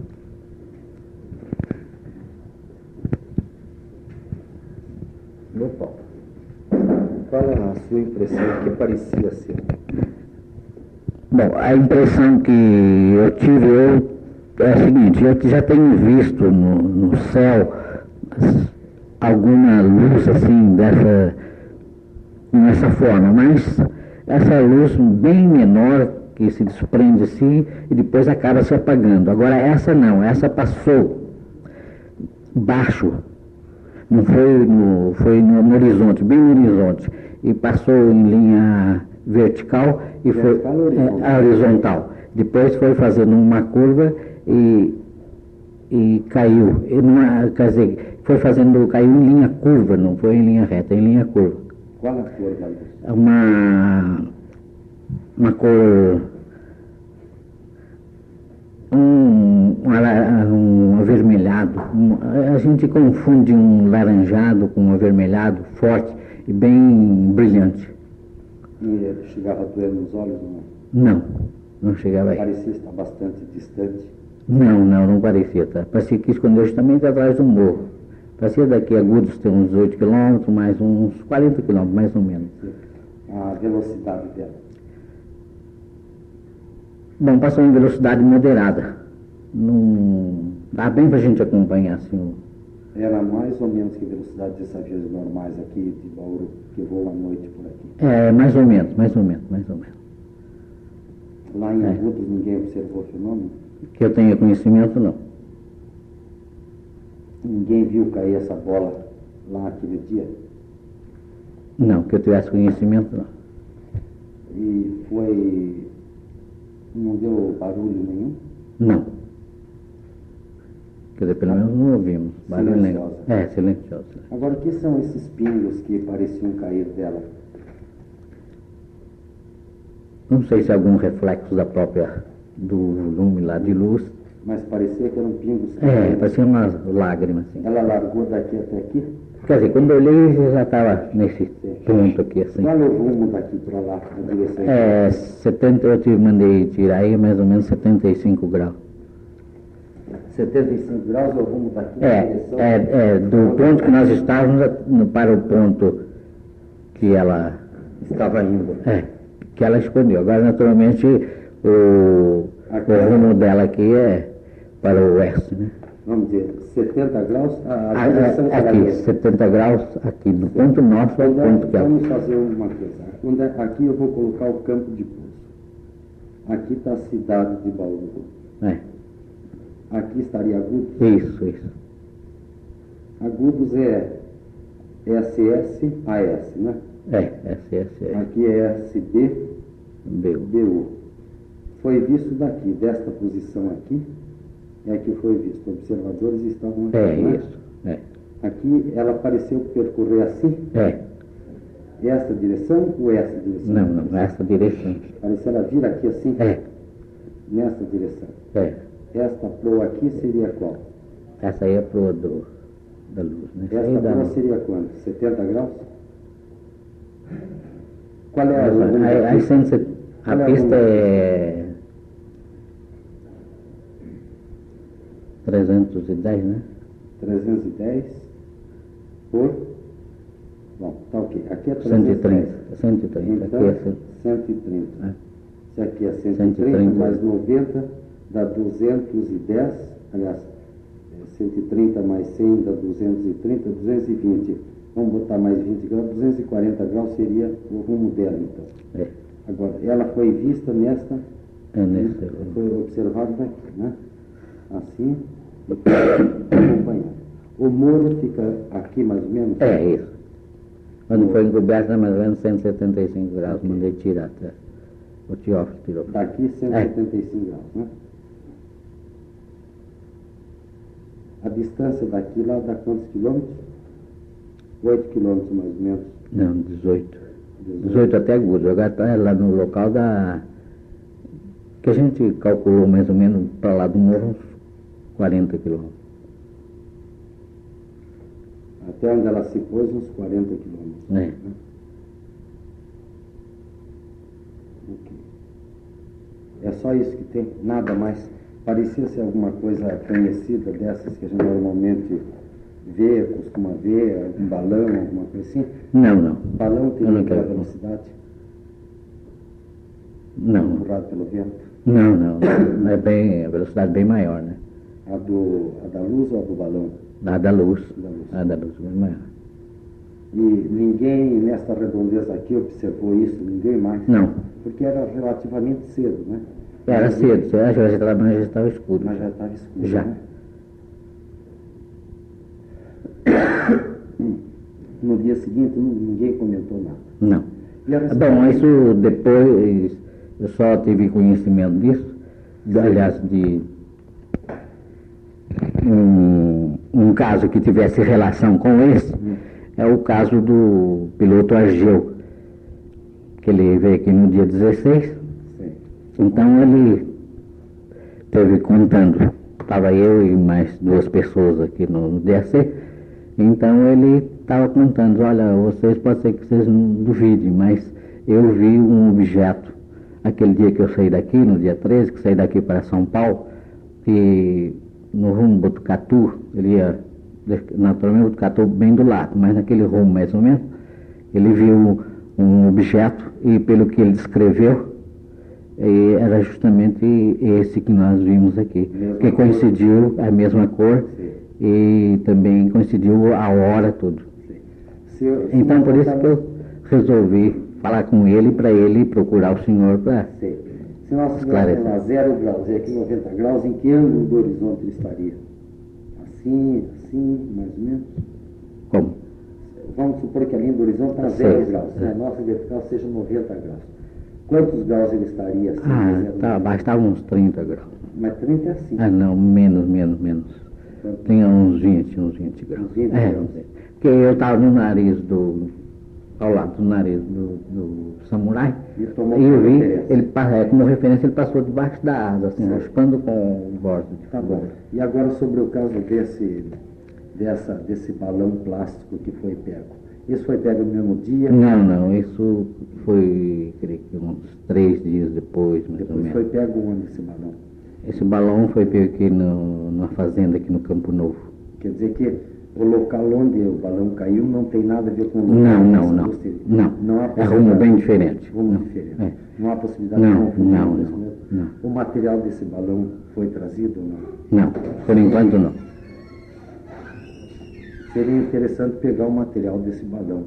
Meu Paulo, qual é a sua impressão? O que parecia ser? Bom, a impressão que eu tive é a seguinte: eu já tenho visto no céu alguma luz assim dessa forma, mas essa luz bem menor que se desprende assim e depois acaba se apagando. Agora essa não, essa passou baixo, não foi no horizonte, bem no horizonte, e passou em linha vertical e foi horizontal. Depois foi fazendo uma curva e caiu. Quer dizer, caiu em linha curva, não foi em linha reta, em linha curva. Qual a cor da luz? Uma cor, um avermelhado. A gente confunde um laranjado com um avermelhado forte e bem brilhante. E chegava a doer nos olhos? Não, não chegava aí. Parecia estar bastante distante? Não parecia. Tá? Parecia que escondeu justamente atrás do morro. Parecia daqui a Agudos tem uns 8 quilômetros, mais uns 40 quilômetros, mais ou menos. A velocidade dela? Bom, passou em velocidade moderada. Não dá bem para a gente acompanhar assim. Era mais ou menos que velocidade desses aviões normais aqui de Bauru, que voam à noite por aqui? Mais ou menos. Lá em Agudos ninguém observou o fenômeno? Que eu tenha conhecimento, não. Ninguém viu cair essa bola lá aquele dia? Não, que eu tivesse conhecimento, não. E não deu barulho nenhum? Não. Quer dizer, pelo menos não ouvimos barulho nenhum. Silenciosa. Agora, o que são esses pingos que pareciam cair dela? Não sei se é algum reflexo do volume lá de luz. Mas parecia que eram pingos. Parecia umas lágrimas, assim. Ela largou daqui até aqui? Quer dizer, quando eu olhei, já estava nesse ponto aqui, assim. Qual é o rumo daqui para lá, na direção? Eu te mandei tirar aí mais ou menos 75 graus. 75 graus é o rumo daqui? Do ponto que nós estávamos para o ponto que ela estava indo. Que ela escondeu. Agora, naturalmente, o rumo dela aqui é para o oeste, né? Vamos dizer, 70 graus? Aqui, 70 graus, aqui, do ponto nosso ao ponto que ela... Vamos fazer uma coisa. Aqui eu vou colocar o campo de pouso. Aqui está a cidade de Bauru. Aqui estaria Agudos? Isso. Agudos é SS-AS, né? SS. Aqui é SD-BU. Foi visto daqui, desta posição aqui, é que foi visto. Observadores estavam aqui, isso. Aqui ela pareceu percorrer assim? Essa direção ou essa direção? Não, essa direção. Pareceu ela vir aqui assim? Nessa direção? Esta proa aqui seria qual? Essa aí é a proa da luz, né? Esta proa seria quanto? 70 graus? Qual é a pista é 310, né? 310 por? Bom, tá ok. Aqui é 130. 130. Então, Aqui é 130. É. Se aqui é 130, 130 mais 90 dá 210. Aliás, 130 mais 100 dá 230, 220. Vamos botar mais 20 graus, 240 graus seria o rumo dela, então. É. Agora, ela foi vista nesta, nesse. foi observada daqui, né? Assim, e acompanhar. O muro fica aqui mais ou menos? É isso. Quando foi encoberto, é mais ou menos 175 graus. Okay. Mandei tirar até. O Teófilo tirou. Daqui 175 graus, né? A distância daqui lá dá quantos quilômetros? 8 quilômetros mais ou menos. Não, 18. 18 até agudo. Agora está lá no local da... que a gente calculou mais ou menos para lá do morro uns 40 quilômetros. Até onde ela se pôs, uns 40 quilômetros. É. Né? Okay. É só isso que tem? Nada mais? Parecia ser alguma coisa conhecida dessas que a gente normalmente vê, costuma ver, algum balão, alguma coisa assim? Não, não. Balão tem aquela velocidade? Não. Empurrado pelo vento? Não, não. É bem, a velocidade bem maior, né? A da luz ou a do balão? A da luz. Da luz. A da luz, bem maior. E ninguém nesta redondeza aqui observou isso, ninguém mais? Não. Porque era relativamente cedo, né? Era cedo, já estava escuro. Mas já estava escuro, já. Né? No dia seguinte ninguém comentou nada? Não. Bom, isso depois eu só tive conhecimento disso, aliás, de um caso que tivesse relação com esse, é o caso do piloto Argeu, que ele veio aqui no dia 16. Sim. Então ele teve contando, estava eu e mais 2 pessoas aqui no DAC, então ele estava contando, olha, vocês pode ser que vocês não duvidem, mas eu vi um objeto aquele dia que eu saí daqui, no dia 13, que saí daqui para São Paulo, que no rumo Botucatu, ele ia, naturalmente Botucatu bem do lado, mas naquele rumo mais ou menos, ele viu um objeto e pelo que ele descreveu, era justamente esse que nós vimos aqui, que coincidiu a mesma cor e também coincidiu a hora tudo. Então por isso que eu resolvi falar com ele para ele procurar o senhor para se nós estivéssemos a 0 graus e aqui 90 graus, em que ângulo do horizonte ele estaria? Assim, mais ou menos? Como? Vamos supor que a linha do horizonte está a 0 graus, a nossa vertical seja 90 graus. Quantos graus ele estaria assim? Bastava uns 30 graus. Mas 30 é assim? Ah, não, menos. Tinha uns 20 graus. Uns 20 graus. Porque eu estava no nariz ao lado do nariz do samurai, e eu vi, ele como referência, ele passou debaixo da asa, assim, raspando com o bordo. Tá bom. E agora sobre o caso desse balão plástico que foi pego. Isso foi pego no mesmo dia? Não, isso foi, creio que uns 3 dias depois, mais ou menos. Foi pego onde esse balão? Esse balão foi pego aqui numa fazenda aqui no Campo Novo. Quer dizer que o local onde o balão caiu não tem nada a ver com o local? Não. É rumo bem diferente. Diferente. É. Não há possibilidade de confundir? Não. O material desse balão foi trazido ou não? Não, por enquanto não. Seria interessante pegar o material desse balão.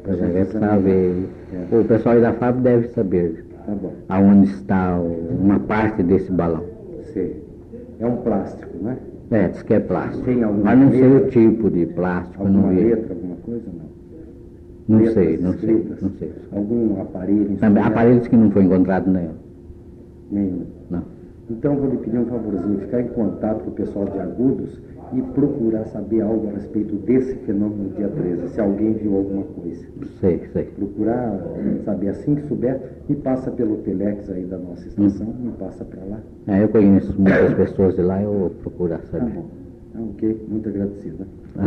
O pessoal da fábrica deve saber aonde está uma parte desse balão. Sim. É um plástico, não é? Diz que é plástico. Tem alguma mas não sei o tipo de plástico. Alguma letra, alguma coisa, não? Não sei. Algum aparelho? Aparelhos que não foi encontrado nenhum. Não. Então vou lhe pedir um favorzinho, ficar em contato com o pessoal de Agudos e procurar saber algo a respeito desse fenômeno no dia 13, se alguém viu alguma coisa. Sei. Procurar saber, assim que souber, me passa pelo Telex aí da nossa estação, me passa para lá. Eu conheço muitas pessoas de lá, eu vou procurar saber. Tá bom. Ok, muito agradecido.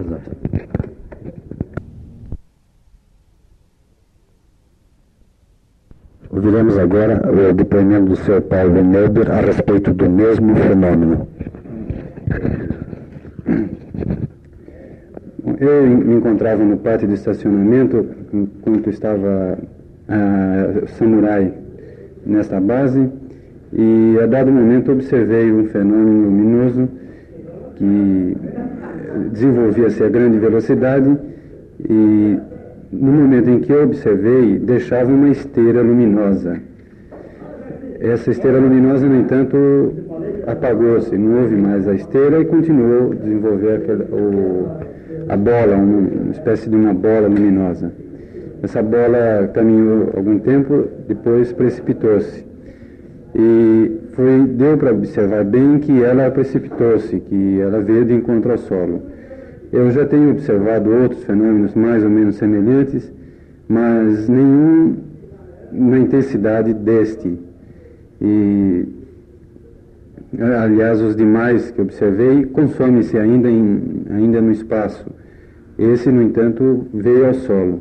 Ouviremos agora o depoimento do Sr. Paulo Neuber a respeito do mesmo fenômeno. Eu me encontrava no pátio de estacionamento enquanto estava samurai nesta base, e a dado momento observei um fenômeno luminoso que desenvolvia-se a grande velocidade, e no momento em que eu observei, deixava uma esteira luminosa. Essa esteira luminosa, no entanto, apagou-se, não houve mais a esteira, e continuou a desenvolver a bola, uma espécie de uma bola luminosa. Essa bola caminhou algum tempo, depois precipitou-se. E deu para observar bem que ela precipitou-se, que ela veio de encontro ao solo. Eu já tenho observado outros fenômenos mais ou menos semelhantes, mas nenhum na intensidade deste. E, aliás, os demais que observei consomem-se ainda no espaço. Esse, no entanto, veio ao solo.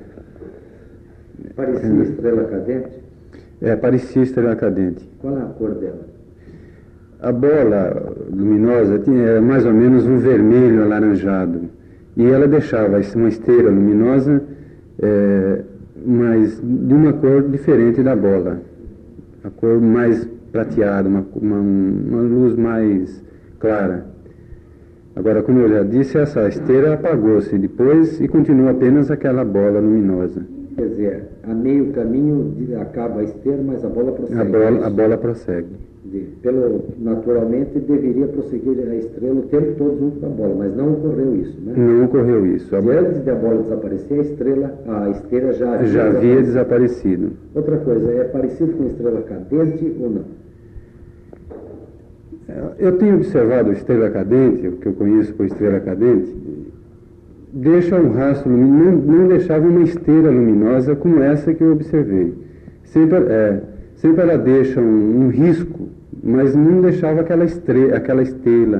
Parecia estrela cadente? Parecia estrela cadente. Qual é a cor dela? A bola luminosa tinha mais ou menos um vermelho alaranjado. E ela deixava uma esteira luminosa, mas de uma cor diferente da bola. A cor mais prateada, uma luz mais clara. Agora, como eu já disse, essa esteira apagou-se depois e continua apenas aquela bola luminosa. Quer dizer, a meio caminho acaba a esteira, mas a bola prossegue. A bola prossegue. Naturalmente, deveria prosseguir a estrela o tempo todo junto com a bola, mas não ocorreu isso, né? Não ocorreu isso. Antes da bola desaparecer, a esteira já havia desaparecido. Outra coisa, é parecido com estrela cadente ou não? Eu tenho observado a estrela cadente, o que eu conheço por estrela cadente, deixa um rastro luminoso, não deixava uma esteira luminosa como essa que eu observei. Sempre ela deixa um risco, mas não deixava aquela esteira.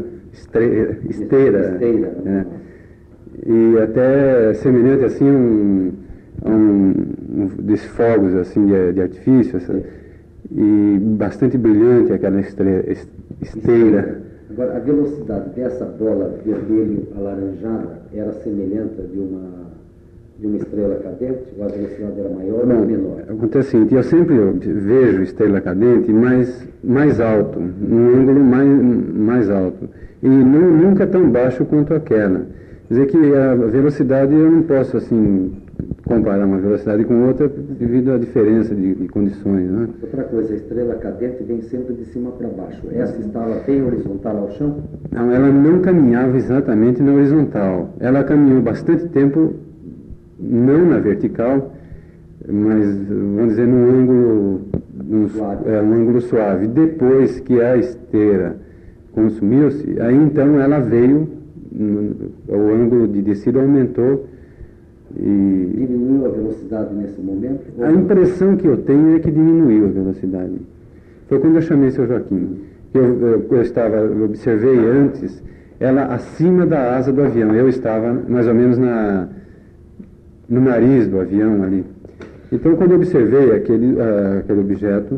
E até semelhante assim a um desses fogos assim de artifício, e bastante brilhante aquela esteira. Agora, a velocidade dessa bola vermelho alaranjada era semelhante a de uma estrela cadente? Ou a velocidade era maior ou menor? Acontece o seguinte, eu sempre vejo estrela cadente mais alto, num ângulo mais alto, e nunca tão baixo quanto aquela. Quer dizer que a velocidade eu não posso assim comparar uma velocidade com outra devido à diferença de condições, né? Outra coisa, a estrela cadente vem sempre de cima para baixo. Essa estava bem horizontal ao chão? Não, ela não caminhava exatamente na horizontal. Ela caminhou bastante tempo, não na vertical, mas, vamos dizer, num ângulo suave. Depois que a esteira consumiu-se, aí então ela veio, o ângulo de descida aumentou. E diminuiu a velocidade nesse momento? A impressão que eu tenho é que diminuiu a velocidade. Foi quando eu chamei o Sr. Joaquim. Eu observei antes ela acima da asa do avião. Eu estava mais ou menos no nariz do avião ali. Então, quando eu observei aquele objeto,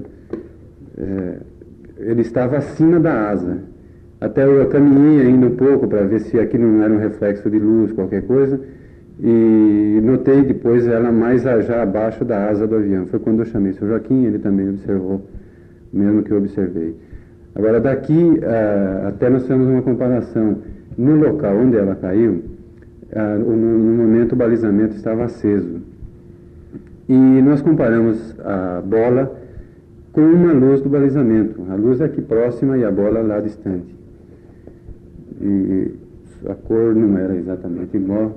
ele estava acima da asa. Até eu caminhei ainda um pouco para ver se aquilo não era um reflexo de luz, qualquer coisa. E notei depois ela mais já abaixo da asa do avião. Foi quando eu chamei o Sr. Joaquim, ele também observou, o mesmo que eu observei. Agora, daqui até nós temos uma comparação. No local onde ela caiu, no momento o balizamento estava aceso. E nós comparamos a bola com uma luz do balizamento. A luz aqui próxima e a bola lá distante. E a cor não era exatamente igual.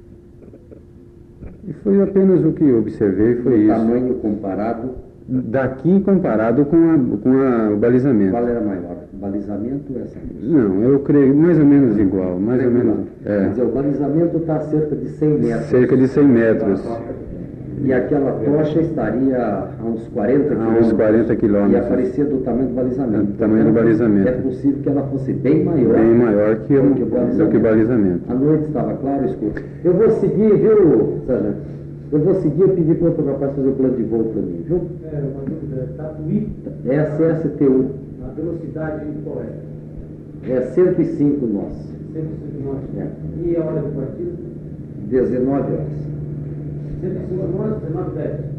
E foi apenas o que eu observei, foi isso. O tamanho comparado? Daqui comparado com o balizamento. Qual era maior? O balizamento ou essa luz? Não, eu creio mais ou menos igual. Mais ou menos. Quer dizer, o balizamento está a cerca de 100 metros. Cerca de 100 metros. E aquela tocha estaria a uns 40 quilômetros. A uns 40 quilômetros. E aparecia do tamanho do balizamento. Do tamanho do balizamento. É possível que ela fosse bem maior. Bem maior que o balizamento. A noite estava claro, escuro. Eu vou seguir, viu, Sargento? Eu vou seguir e pedir para o outro rapaz fazer o plano de voo para mim, viu? Uma dúvida. Tatuí? SSTU. A velocidade qual é? É 105 nós. 105 km. E a hora de partida? 19 horas. 105 km, 19h10.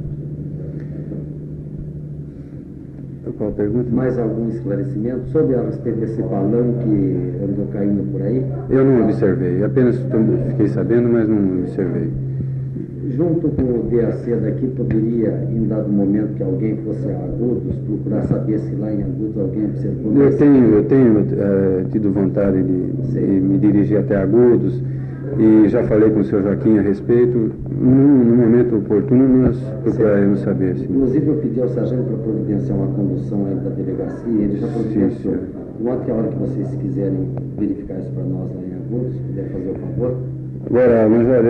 Qual a pergunta? Mais algum esclarecimento sobre a respeito desse balão que andou caindo por aí? Eu não observei, apenas fiquei sabendo, mas não observei. Junto com o DAC daqui, poderia, em dado momento que alguém fosse a Agudos, procurar saber se lá em Agudos alguém observou? Eu tenho tido vontade de me dirigir até Agudos e já falei com o senhor Joaquim a respeito. No momento oportuno nós procuraremos saber. Sim. Inclusive eu pedi ao sargento para providenciar uma condução aí da delegacia, ele já providenciou. De modo que a hora que vocês quiserem verificar isso para nós lá em Agudos, se puder fazer o favor. Agora, Major,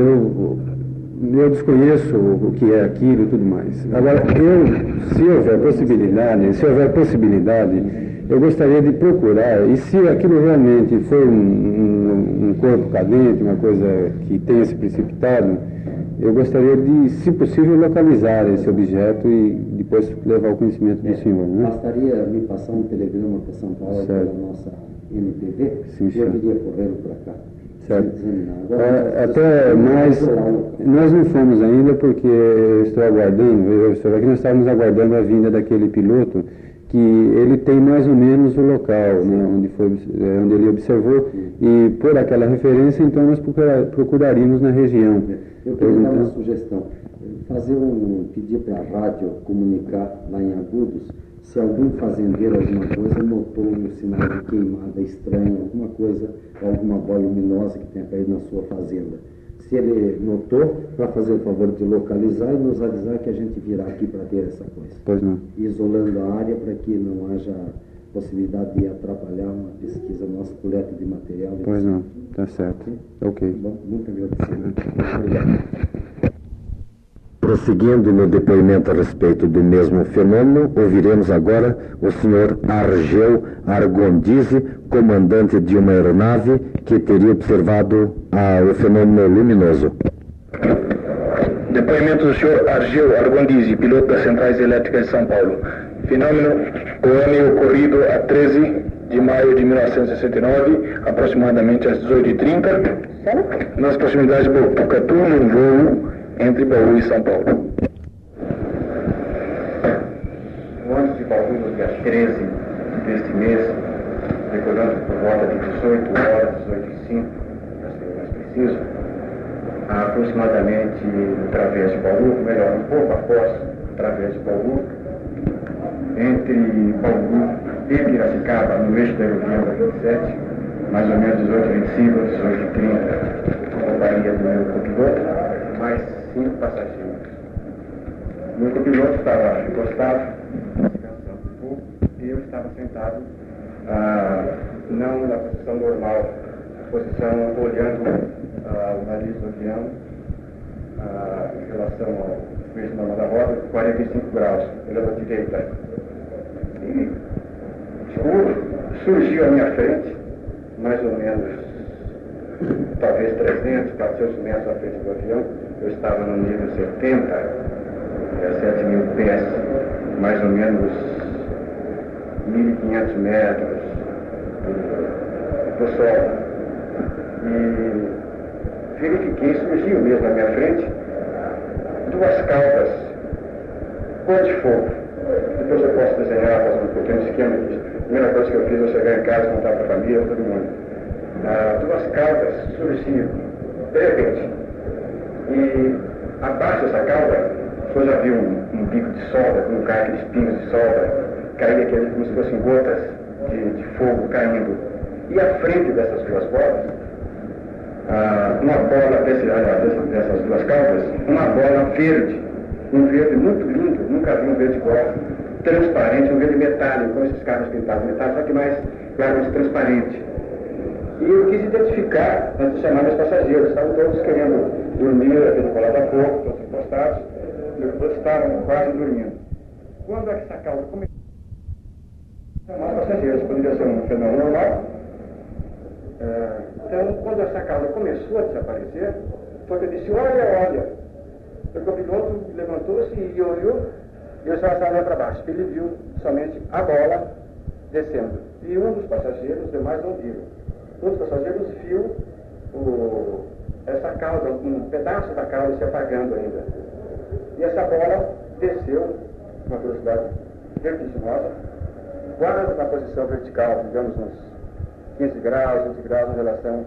eu desconheço o que é aquilo e tudo mais. Agora, se houver possibilidade, eu gostaria de procurar, e se aquilo realmente for um corpo cadente, uma coisa que tenha se precipitado, eu gostaria de, se possível, localizar esse objeto e depois levar ao conhecimento do senhor. Né? Bastaria me passar um telegrama para São Paulo pela nossa NPV, sim, e eu iria correndo para cá. Certo. Até nós não fomos ainda porque eu estou aguardando, nós estávamos aguardando a vinda daquele piloto que ele tem mais ou menos o local, né, onde ele observou, e por aquela referência então nós procuraríamos na região. Eu queria dar uma sugestão, pedir para a rádio comunicar lá em Agudos se algum fazendeiro, alguma coisa, notou um sinal de queimada estranha, alguma coisa, alguma bola luminosa que tenha caído na sua fazenda. Se ele notou, para fazer o favor de localizar e nos avisar que a gente virá aqui para ver essa coisa. Pois não. Isolando a área para que não haja possibilidade de atrapalhar uma pesquisa nossa, coleta de material. Pois não, tá certo. Ok. Bom, muito agradecido. Obrigado. Prosseguindo no depoimento a respeito do mesmo fenômeno, ouviremos agora o senhor Argeu Argondizzi, comandante de uma aeronave que teria observado o fenômeno luminoso. Depoimento do senhor Argeu Argondizzi, piloto das Centrais Elétricas de São Paulo. Fenômeno ON ocorrido a 13 de maio de 1969, aproximadamente às 18h30, nas proximidades de Botucatu, num voo entre Baú e São Paulo. No ano de Baú, no dia 13 deste mês, recordando por volta de 18 horas, 18h05, para ser mais preciso, aproximadamente no Través de Baú, melhor, um pouco após o Través de Baú, entre Baú e Piracicaba, no eixo da aerovia 27, mais ou menos 18h25, 18h30, companhia do meu copiloto, mais 5 passageiros. O meu copiloto estava encostado, descansando um pouco, e eu estava sentado, não na posição normal, na posição olhando o nariz do avião, em relação ao eixo normal da roda, 45 graus, olhando à direita. E escuro, surgiu à minha frente, mais ou menos, talvez 300, 400 metros à frente do avião. Eu estava no nível 70, 7.000 pés, mais ou menos 1.500 metros do solo. E verifiquei, surgiu mesmo na minha frente, 2 caudas, cor de fogo. Depois eu posso desenhar, fazer um pouquinho de esquema disso. A primeira coisa que eu fiz, eu chegar em casa, contar para a família, todo mundo. 2 caudas surgiram, de repente. E abaixo dessa cauda, você já viu um bico de solda, como cai aqueles pingos de solda, caía como se fossem gotas de fogo caindo. E à frente dessas 2 bolas, uma bola dessas 2 caudas, uma bola verde, um verde muito lindo, nunca vi um verde igual, transparente, um verde metálico, como esses carros pintados metálicos, só que mais, claro, mais transparente. E eu quis identificar, antes de chamar meus passageiros, estavam todos querendo dormir, aquele colado a fogo, todos encostados, todos estavam quase dormindo. Quando essa cauda começou a chamar os passageiros, poderia ser um fenômeno normal. Então, quando essa cauda começou a desaparecer, foi que eu disse, olha. O copiloto levantou-se e olhou, e eu estava olhando para baixo. Ele viu somente a bola descendo. E um dos passageiros, os demais não viram. Os passageiros viu essa cauda, um pedaço da cauda se apagando ainda. E essa bola desceu com uma velocidade vertiginosa, quase na posição vertical, digamos uns 15 graus, 20 graus em relação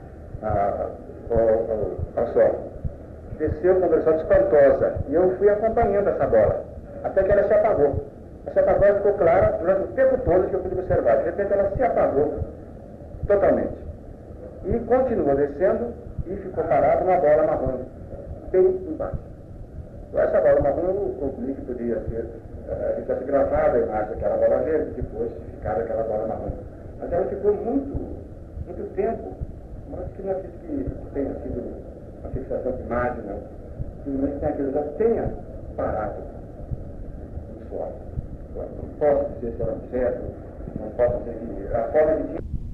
ao Sol. Desceu com uma velocidade espantosa e eu fui acompanhando essa bola, até que ela se apagou. Essa apagou ficou clara durante o tempo todo que eu pude observar. De repente ela se apagou totalmente. E continuou descendo e ficou parada uma bola marrom, bem embaixo. Então, essa bola marrom eu concluí que podia ser, se tivesse gravado a imagem daquela bola verde, depois ficava aquela bola marrom. Mas ela ficou muito tempo, mas que não acredito que tenha sido uma fixação de imagem, não. Simplesmente tem aquilo já tenha parado no solo. Não posso dizer se era um objeto, não posso dizer que a forma que tinha.